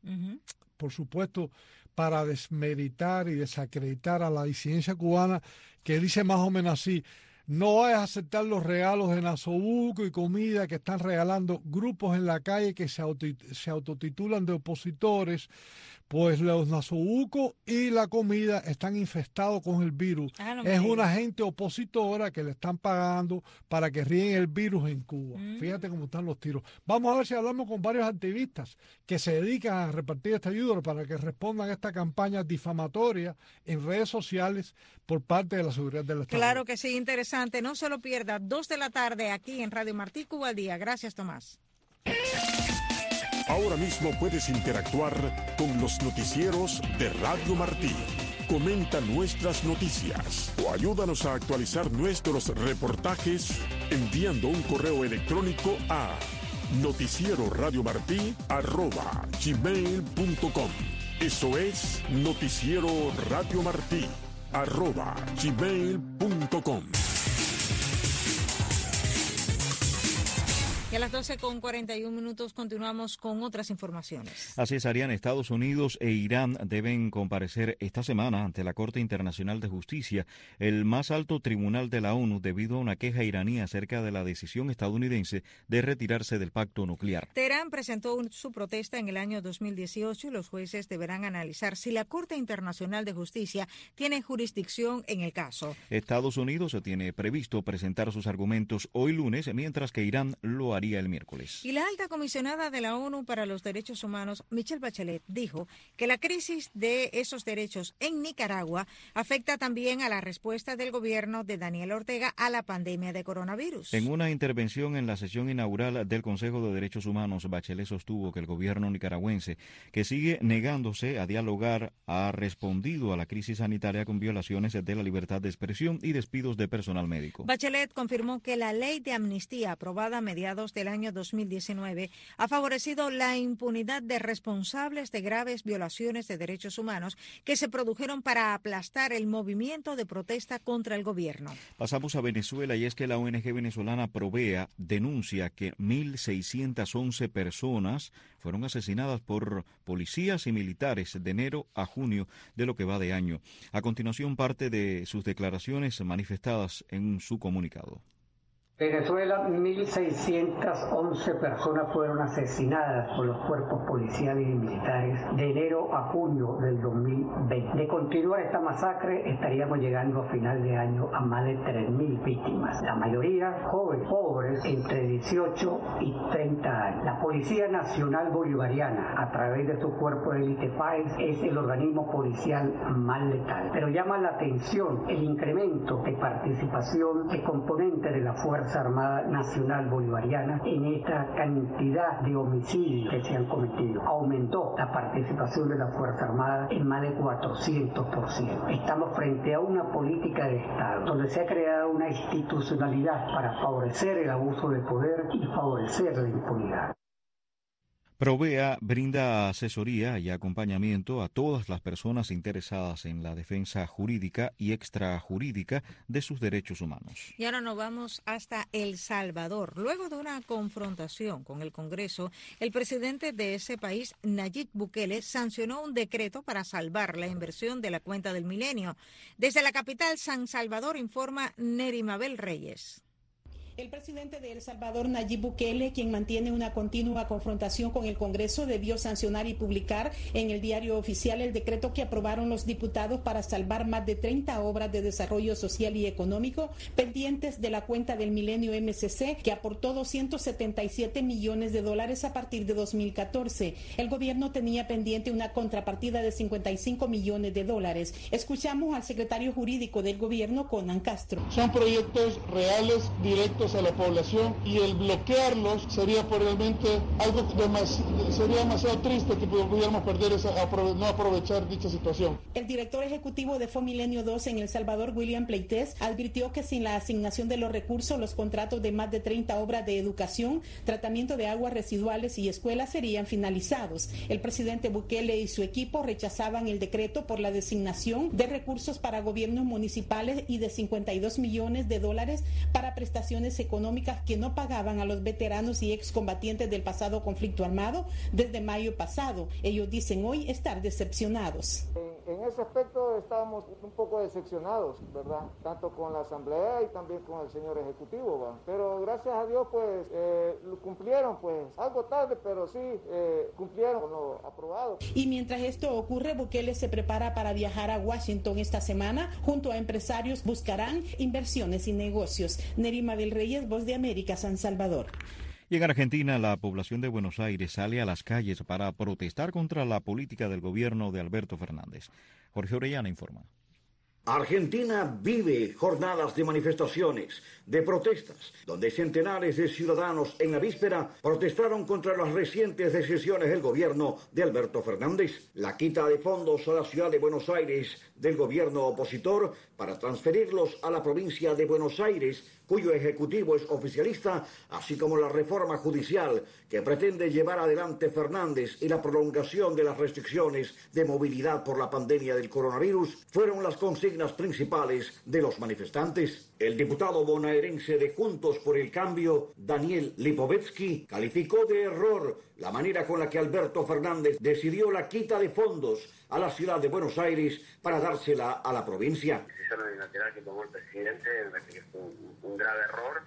por supuesto, para desmeritar y desacreditar a la disidencia cubana, que dice más o menos así: no vayas a aceptar los regalos de nasobuco y comida que están regalando grupos en la calle que se autotitulan de opositores, pues los nasobucos y la comida están infestados con el virus. Es una gente opositora que le están pagando para que rieguen el virus en Cuba. Fíjate cómo están los tiros. Vamos a ver si hablamos con varios activistas que se dedican a repartir esta ayuda para que respondan a esta campaña difamatoria en redes sociales por parte de la seguridad del Estado. Claro que sí, interesante. No se lo pierda. 2 de la tarde aquí en Radio Martí, Cuba al Día. Gracias, Tomás. Ahora mismo puedes interactuar con los noticieros de Radio Martí. Comenta nuestras noticias o ayúdanos a actualizar nuestros reportajes enviando un correo electrónico a noticieroradiomartí@gmail.com. Eso es noticieroradiomartí@gmail.com. Y a las 12:41 continuamos con otras informaciones. Así es, Ariane. Estados Unidos e Irán deben comparecer esta semana ante la Corte Internacional de Justicia, el más alto tribunal de la ONU, debido a una queja iraní acerca de la decisión estadounidense de retirarse del pacto nuclear. Teherán presentó su protesta en el año 2018 y los jueces deberán analizar si la Corte Internacional de Justicia tiene jurisdicción en el caso. Estados Unidos tiene previsto presentar sus argumentos hoy lunes, mientras que Irán lo hará el miércoles. Y la alta comisionada de la ONU para los Derechos Humanos, Michelle Bachelet, dijo que la crisis de esos derechos en Nicaragua afecta también a la respuesta del gobierno de Daniel Ortega a la pandemia de coronavirus. En una intervención en la sesión inaugural del Consejo de Derechos Humanos, Bachelet sostuvo que el gobierno nicaragüense, que sigue negándose a dialogar, ha respondido a la crisis sanitaria con violaciones de la libertad de expresión y despidos de personal médico. Bachelet confirmó que la ley de amnistía aprobada a mediados del año 2019 ha favorecido la impunidad de responsables de graves violaciones de derechos humanos que se produjeron para aplastar el movimiento de protesta contra el gobierno. Pasamos a Venezuela, y es que la ONG venezolana Provea denuncia que 1.611 personas fueron asesinadas por policías y militares de enero a junio de lo que va de año. A continuación, parte de sus declaraciones manifestadas en su comunicado. Venezuela, 1.611 personas fueron asesinadas por los cuerpos policiales y militares de enero a junio del 2020. De continuar esta masacre, estaríamos llegando a final de año a más de 3.000 víctimas. La mayoría jóvenes, pobres, entre 18 y 30 años. La Policía Nacional Bolivariana, a través de su cuerpo de élite PAES, es el organismo policial más letal. Pero llama la atención el incremento de participación de componentes de la Fuerza Fuerza Armada Nacional Bolivariana en esta cantidad de homicidios que se han cometido. Aumentó la participación de la Fuerza Armada en más de 400%. Estamos frente a una política de Estado donde se ha creado una institucionalidad para favorecer el abuso de poder y favorecer la impunidad. Provea brinda asesoría y acompañamiento a todas las personas interesadas en la defensa jurídica y extrajurídica de sus derechos humanos. Y ahora nos vamos hasta El Salvador. Luego de una confrontación con el Congreso, el presidente de ese país, Nayib Bukele, sancionó un decreto para salvar la inversión de la cuenta del milenio. Desde la capital, San Salvador, informa Neri Mabel Reyes. El presidente de El Salvador, Nayib Bukele, quien mantiene una continua confrontación con el Congreso, debió sancionar y publicar en el diario oficial el decreto que aprobaron los diputados para salvar más de 30 obras de desarrollo social y económico pendientes de la cuenta del Milenio MCC, que aportó $277 millones a partir de 2014. El gobierno tenía pendiente una contrapartida de $55 millones. Escuchamos al secretario jurídico del gobierno, Conan Castro. Son proyectos reales, directos a la población, y el bloquearlos sería realmente algo sería demasiado triste que pudiéramos perder no aprovechar dicha situación. El director ejecutivo de Fomilenio 2 en El Salvador, William Pleites, advirtió que sin la asignación de los recursos, los contratos de más de 30 obras de educación, tratamiento de aguas residuales y escuelas serían finalizados. El presidente Bukele y su equipo rechazaban el decreto por la designación de recursos para gobiernos municipales y de $52 millones para prestaciones económicas que no pagaban a los veteranos y excombatientes del pasado conflicto armado desde mayo pasado. Ellos dicen hoy estar decepcionados. En ese aspecto estábamos un poco decepcionados, ¿verdad? Tanto con la Asamblea y también con el señor Ejecutivo, ¿va? Pero gracias a Dios, pues, lo cumplieron, pues, algo tarde, pero sí, cumplieron con lo aprobado. Y mientras esto ocurre, Bukele se prepara para viajar a Washington esta semana. Junto a empresarios buscarán inversiones y negocios. Neri Mabel Reyes, Voz de América, San Salvador. Y en Argentina, la población de Buenos Aires sale a las calles para protestar contra la política del gobierno de Alberto Fernández. Jorge Orellana informa. Argentina vive jornadas de manifestaciones, de protestas, donde centenares de ciudadanos en la víspera protestaron contra las recientes decisiones del gobierno de Alberto Fernández, la quita de fondos a la ciudad de Buenos Aires del gobierno opositor para transferirlos a la provincia de Buenos Aires, cuyo ejecutivo es oficialista, así como la reforma judicial que pretende llevar adelante Fernández y la prolongación de las restricciones de movilidad por la pandemia del coronavirus, fueron las consignas principales de los manifestantes. El diputado bonaerense de Juntos por el Cambio, Daniel Lipovetsky, calificó de error la manera con la que Alberto Fernández decidió la quita de fondos a la ciudad de Buenos Aires para dársela a la provincia. La decisión unilateral que tomó el presidente me parece que fue un grave error,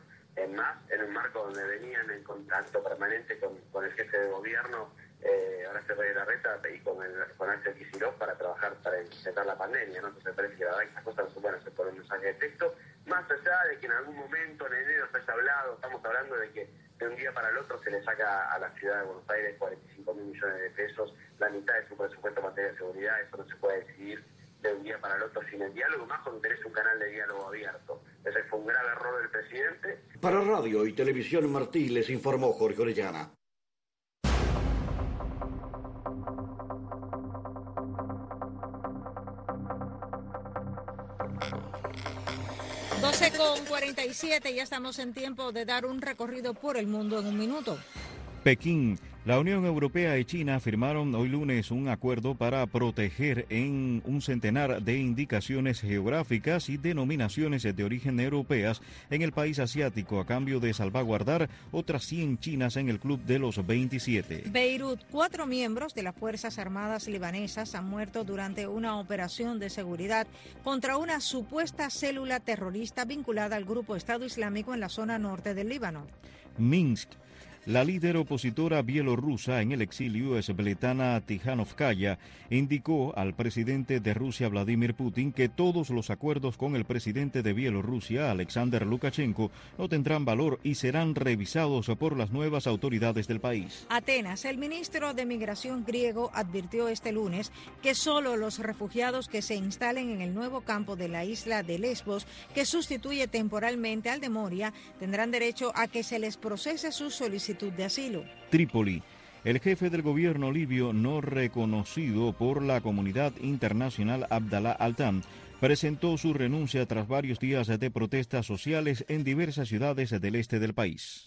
en un marco donde venían en contacto permanente con el jefe de gobierno, Horacio Rodríguez Larreta, y con Axel Kicillof para trabajar para enfrentar la pandemia, ¿no? Entonces me parece que la verdad que estas cosas no se pueden hacer por un mensaje de texto, más allá de que en algún momento en enero se haya hablado, estamos hablando de que de un día para el otro se le saca a la ciudad de Buenos Aires 45.000 millones de pesos, la mitad de su presupuesto en materia de seguridad. Eso no se puede decidir de un día para el otro sin el diálogo, más cuando tenés un canal de diálogo abierto. Ese fue un grave error del presidente. Para Radio y Televisión Martí les informó Jorge Orellana. Con 47, ya estamos en tiempo de dar un recorrido por el mundo en un minuto. Pekín. La Unión Europea y China firmaron hoy lunes un acuerdo para proteger en un centenar de indicaciones geográficas y denominaciones de origen europeas en el país asiático a cambio de salvaguardar otras 100 chinas en el club de los 27. Beirut. 4 miembros de las Fuerzas Armadas libanesas han muerto durante una operación de seguridad contra una supuesta célula terrorista vinculada al grupo Estado Islámico en la zona norte del Líbano. Minsk. La líder opositora bielorrusa en el exilio, Svetlana Tikhanovskaya, indicó al presidente de Rusia, Vladimir Putin, que todos los acuerdos con el presidente de Bielorrusia, Alexander Lukashenko, no tendrán valor y serán revisados por las nuevas autoridades del país. Atenas, el ministro de Migración griego advirtió este lunes que solo los refugiados que se instalen en el nuevo campo de la isla de Lesbos, que sustituye temporalmente al de Moria, tendrán derecho a que se les procese su solicitud de asilo. Trípoli. El jefe del gobierno libio no reconocido por la comunidad internacional, Abdallah Al-Tan, presentó su renuncia tras varios días de protestas sociales en diversas ciudades del este del país.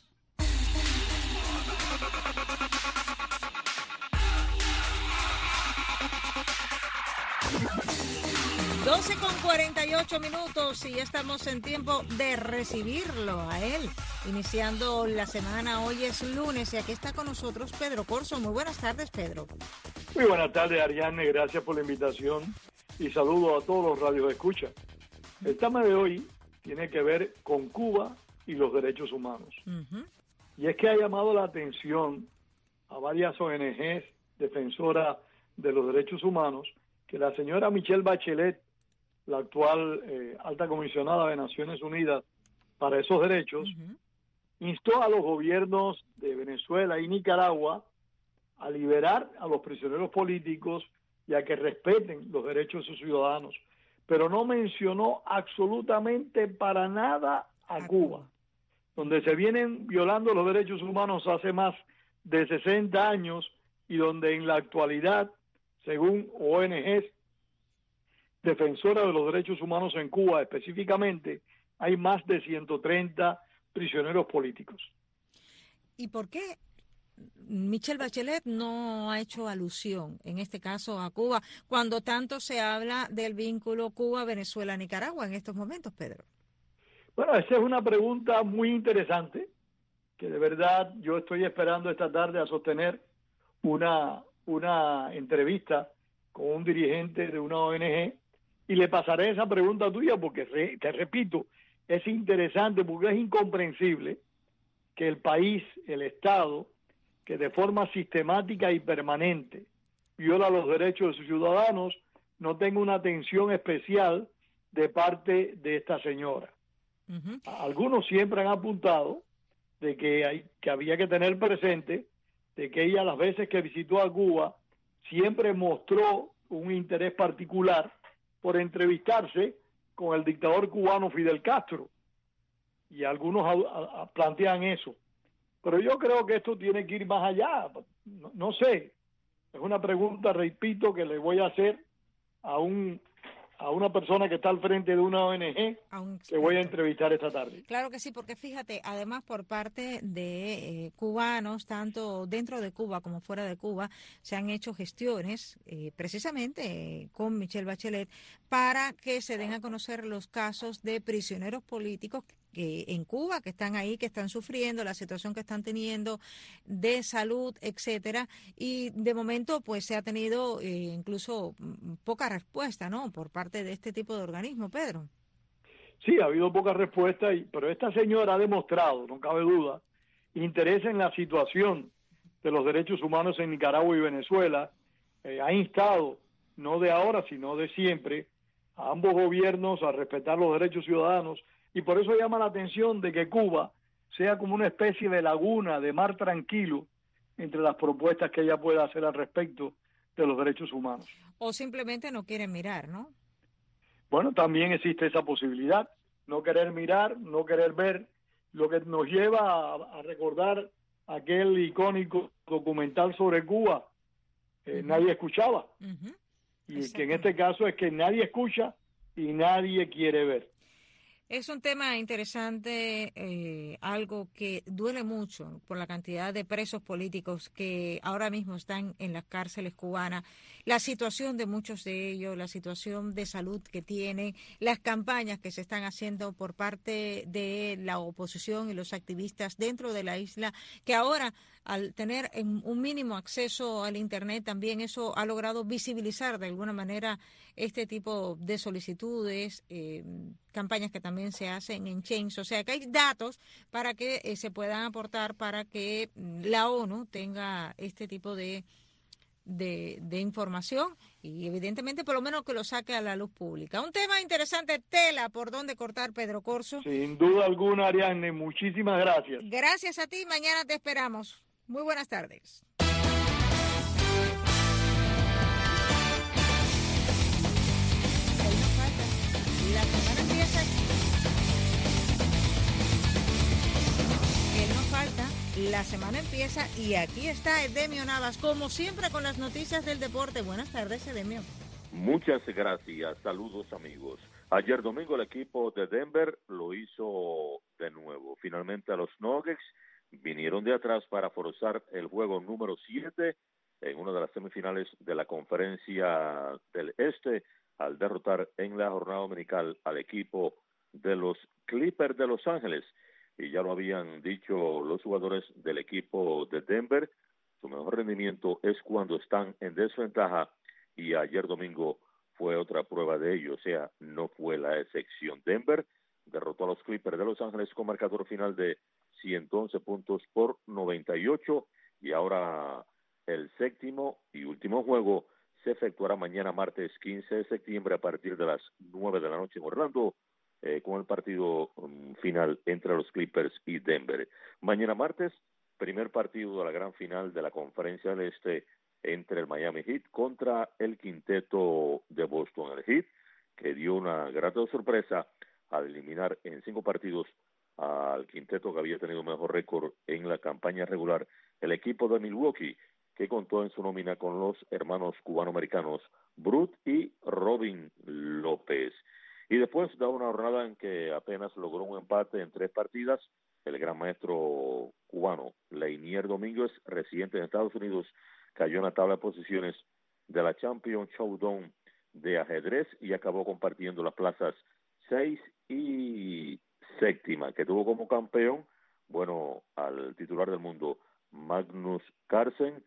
Con 48 minutos y ya estamos en tiempo de recibirlo a él, iniciando la semana. Hoy es lunes y aquí está con nosotros Pedro Corzo. Muy buenas tardes, Pedro. Muy buenas tardes, Ariane, gracias por la invitación y saludo a todos los radios escucha. El tema de hoy tiene que ver con Cuba y los derechos humanos. Y es que ha llamado la atención a varias ONGs defensoras de los derechos humanos que la señora Michelle Bachelet, la actual alta comisionada de Naciones Unidas para esos derechos, instó a los gobiernos de Venezuela y Nicaragua a liberar a los prisioneros políticos y a que respeten los derechos de sus ciudadanos, pero no mencionó absolutamente para nada a Cuba, donde se vienen violando los derechos humanos hace más de 60 años y donde en la actualidad, según ONGs defensora de los derechos humanos en Cuba específicamente, hay más de 130 prisioneros políticos. ¿Y por qué Michelle Bachelet no ha hecho alusión, en este caso, a Cuba, cuando tanto se habla del vínculo Cuba-Venezuela-Nicaragua en estos momentos, Pedro? Bueno, esa es una pregunta muy interesante, que de verdad yo estoy esperando esta tarde a sostener una entrevista con un dirigente de una ONG, y le pasaré esa pregunta tuya porque, te repito, es interesante porque es incomprensible que el país, el Estado, que de forma sistemática y permanente viola los derechos de sus ciudadanos, no tenga una atención especial de parte de esta señora. Algunos siempre han apuntado de que había que tener presente de que ella, las veces que visitó a Cuba, siempre mostró un interés particular por entrevistarse con el dictador cubano Fidel Castro, y algunos plantean eso, pero yo creo que esto tiene que ir más allá. No sé, es una pregunta, repito, que le voy a hacer a una persona que está al frente de una ONG que voy a entrevistar esta tarde. Claro que sí, porque fíjate, además por parte de cubanos, tanto dentro de Cuba como fuera de Cuba, se han hecho gestiones precisamente con Michelle Bachelet para que se den a conocer los casos de prisioneros políticos en Cuba, que están ahí, que están sufriendo, la situación que están teniendo de salud, etcétera, y de momento pues se ha tenido incluso poca respuesta, ¿no?, por parte de este tipo de organismos, Pedro. Sí, ha habido poca respuesta, pero esta señora ha demostrado, no cabe duda, interés en la situación de los derechos humanos en Nicaragua y Venezuela. Ha instado, no de ahora, sino de siempre, a ambos gobiernos a respetar los derechos ciudadanos. Y por eso llama la atención de que Cuba sea como una especie de laguna, de mar tranquilo, entre las propuestas que ella pueda hacer al respecto de los derechos humanos. O simplemente no quieren mirar, ¿no? Bueno, también existe esa posibilidad, no querer mirar, no querer ver, lo que nos lleva a recordar aquel icónico documental sobre Cuba, Nadie escuchaba. Y que en este caso es que nadie escucha y nadie quiere ver. Es un tema interesante, algo que duele mucho por la cantidad de presos políticos que ahora mismo están en las cárceles cubanas, la situación de muchos de ellos, la situación de salud que tienen, las campañas que se están haciendo por parte de la oposición y los activistas dentro de la isla, que ahora al tener un mínimo acceso al Internet también eso ha logrado visibilizar de alguna manera este tipo de solicitudes, campañas que también también se hacen en Change. O sea que hay datos para que se puedan aportar para que la ONU tenga este tipo de información y evidentemente por lo menos que lo saque a la luz pública. Un tema interesante, tela por donde cortar, Pedro Corso. Sin duda alguna, Ariadne, muchísimas gracias. Gracias a ti, mañana te esperamos. Muy buenas tardes. La semana empieza. Que no falta. La semana empieza y aquí está Edemio Navas, como siempre con las noticias del deporte. Buenas tardes, Edemio. Muchas gracias. Saludos, amigos. Ayer domingo el equipo de Denver lo hizo de nuevo. Finalmente a los Nuggets vinieron de atrás para forzar el juego número 7 en una de las semifinales de la Conferencia del Este, al derrotar en la jornada dominical al equipo de los Clippers de Los Ángeles. Y ya lo habían dicho los jugadores del equipo de Denver, su mejor rendimiento es cuando están en desventaja, y ayer domingo fue otra prueba de ello, o sea, no fue la excepción. Denver derrotó a los Clippers de Los Ángeles con marcador final de 111 puntos por 98, y ahora el séptimo y último juego se efectuará mañana martes 15 de septiembre a partir de las 9 de la noche en Orlando, con el partido final entre los Clippers y Denver. Mañana martes, primer partido de la gran final de la Conferencia del Este entre el Miami Heat contra el quinteto de Boston. El Heat, que dio una grata sorpresa al eliminar en 5 partidos al quinteto que había tenido mejor récord en la campaña regular, el equipo de Milwaukee, que contó en su nómina con los hermanos cubanoamericanos Brut y Robin López. Y después de una jornada en que apenas logró un empate en 3 partidas, el gran maestro cubano Leinier Domínguez, residente en Estados Unidos, cayó en la tabla de posiciones de la Champions Showdown de ajedrez y acabó compartiendo las plazas 6 y 7, que tuvo como campeón, bueno, al titular del mundo Magnus Carlsen,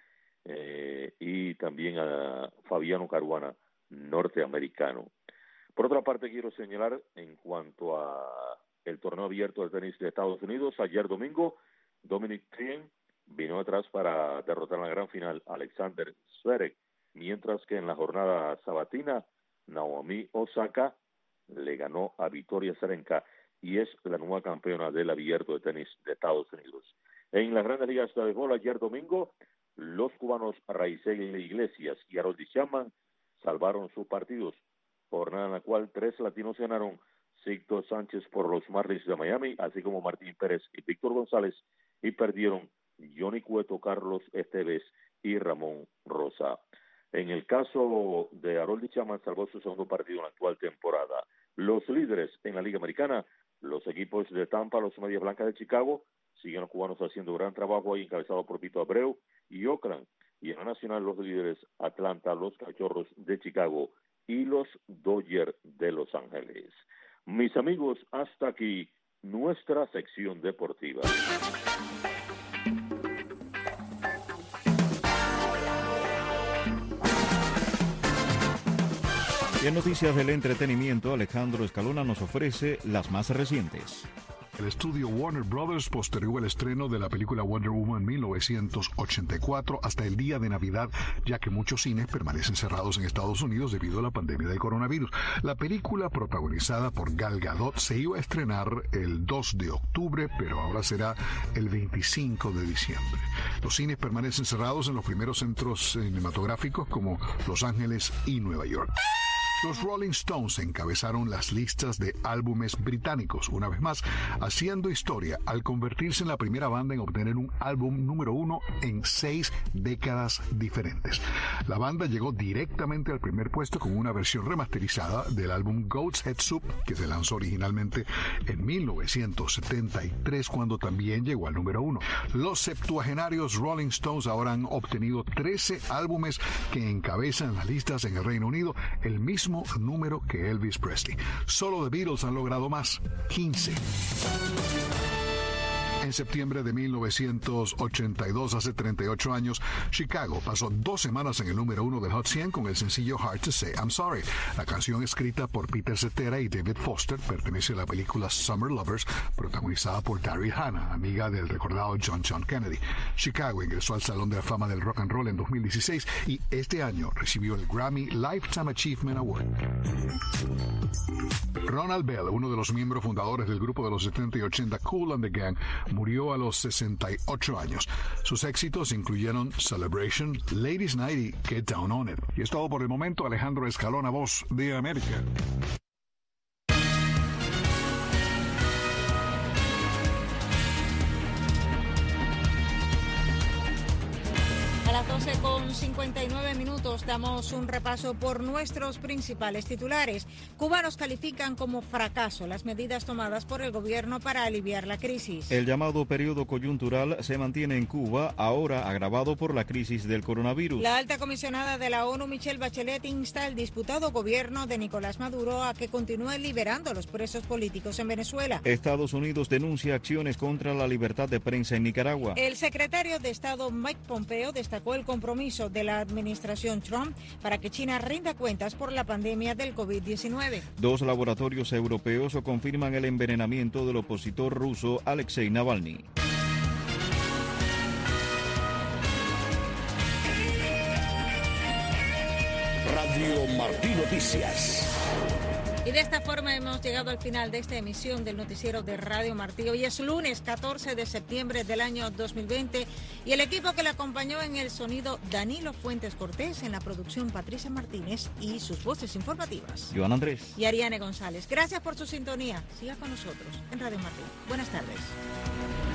y también a Fabiano Caruana, norteamericano. Por otra parte, quiero señalar en cuanto a el torneo abierto de tenis de Estados Unidos, ayer domingo, Dominic Thiem vino atrás para derrotar en la gran final a Alexander Zverev, mientras que en la jornada sabatina, Naomi Osaka le ganó a Victoria Azarenka y es la nueva campeona del abierto de tenis de Estados Unidos. En las grandes ligas de béisbol, ayer domingo, los cubanos Raisel Iglesias y Harold Chapman salvaron sus partidos, jornada en la cual 3 latinos ganaron: Sixto Sánchez por los Marlins de Miami, así como Martín Pérez y Víctor González, y perdieron Johnny Cueto, Carlos Esteves y Ramón Rosa. En el caso de Harold Chapman, salvó su segundo partido en la actual temporada. Los líderes en la Liga Americana, los equipos de Tampa, los Medias Blancas de Chicago, siguen los cubanos haciendo gran trabajo ahí, encabezado por Vito Abreu y Oakland. Y en la nacional, los líderes Atlanta, los Cachorros de Chicago y los Dodgers de Los Ángeles. Mis amigos, hasta aquí nuestra sección deportiva. Y en noticias del entretenimiento, Alejandro Escalona nos ofrece las más recientes. El estudio Warner Brothers postergó el estreno de la película Wonder Woman 1984 hasta el día de Navidad, ya que muchos cines permanecen cerrados en Estados Unidos debido a la pandemia del coronavirus. La película, protagonizada por Gal Gadot, se iba a estrenar el 2 de octubre, pero ahora será el 25 de diciembre. Los cines permanecen cerrados en los primeros centros cinematográficos como Los Ángeles y Nueva York. Los Rolling Stones encabezaron las listas de álbumes británicos, una vez más, haciendo historia al convertirse en la primera banda en obtener un álbum número 1 en 6 décadas diferentes. La banda llegó directamente al primer puesto con una versión remasterizada del álbum Goat's Head Soup, que se lanzó originalmente en 1973, cuando también llegó al número 1. Los septuagenarios Rolling Stones ahora han obtenido 13 álbumes que encabezan las listas en el Reino Unido, el mismo número que Elvis Presley. Solo The Beatles han logrado más, 15. En septiembre de 1982, hace 38 años, Chicago pasó 2 semanas en el número 1 del Hot 100 con el sencillo Hard to Say I'm Sorry. La canción, escrita por Peter Cetera y David Foster, pertenece a la película Summer Lovers, protagonizada por Daryl Hannah, amiga del recordado John Kennedy. Chicago ingresó al Salón de la Fama del Rock and Roll en 2016 y este año recibió el Grammy Lifetime Achievement Award. Ronald Bell, uno de los miembros fundadores del grupo de los 70 y 80 Kool and the Gang, murió a los 68 años. Sus éxitos incluyeron Celebration, Ladies Night y Get Down on It. Y es todo por el momento. Alejandro Escalona, Voz de América. A las 12:59 damos un repaso por nuestros principales titulares. Cubanos califican como fracaso las medidas tomadas por el gobierno para aliviar la crisis. El llamado periodo coyuntural se mantiene en Cuba, ahora agravado por la crisis del coronavirus. La alta comisionada de la ONU, Michelle Bachelet, insta al disputado gobierno de Nicolás Maduro a que continúe liberando a los presos políticos en Venezuela. Estados Unidos denuncia acciones contra la libertad de prensa en Nicaragua. El secretario de Estado, Mike Pompeo, destacó el compromiso de la administración Trump para que China rinda cuentas por la pandemia del COVID-19. 2 laboratorios europeos confirman el envenenamiento del opositor ruso Alexei Navalny. Radio Martí Noticias. Y de esta forma hemos llegado al final de esta emisión del noticiero de Radio Martí. Hoy es lunes 14 de septiembre del año 2020 y el equipo que le acompañó en el sonido, Danilo Fuentes Cortés, en la producción Patricia Martínez y sus voces informativas, Joan Andrés y Ariane González. Gracias por su sintonía. Siga con nosotros en Radio Martí. Buenas tardes.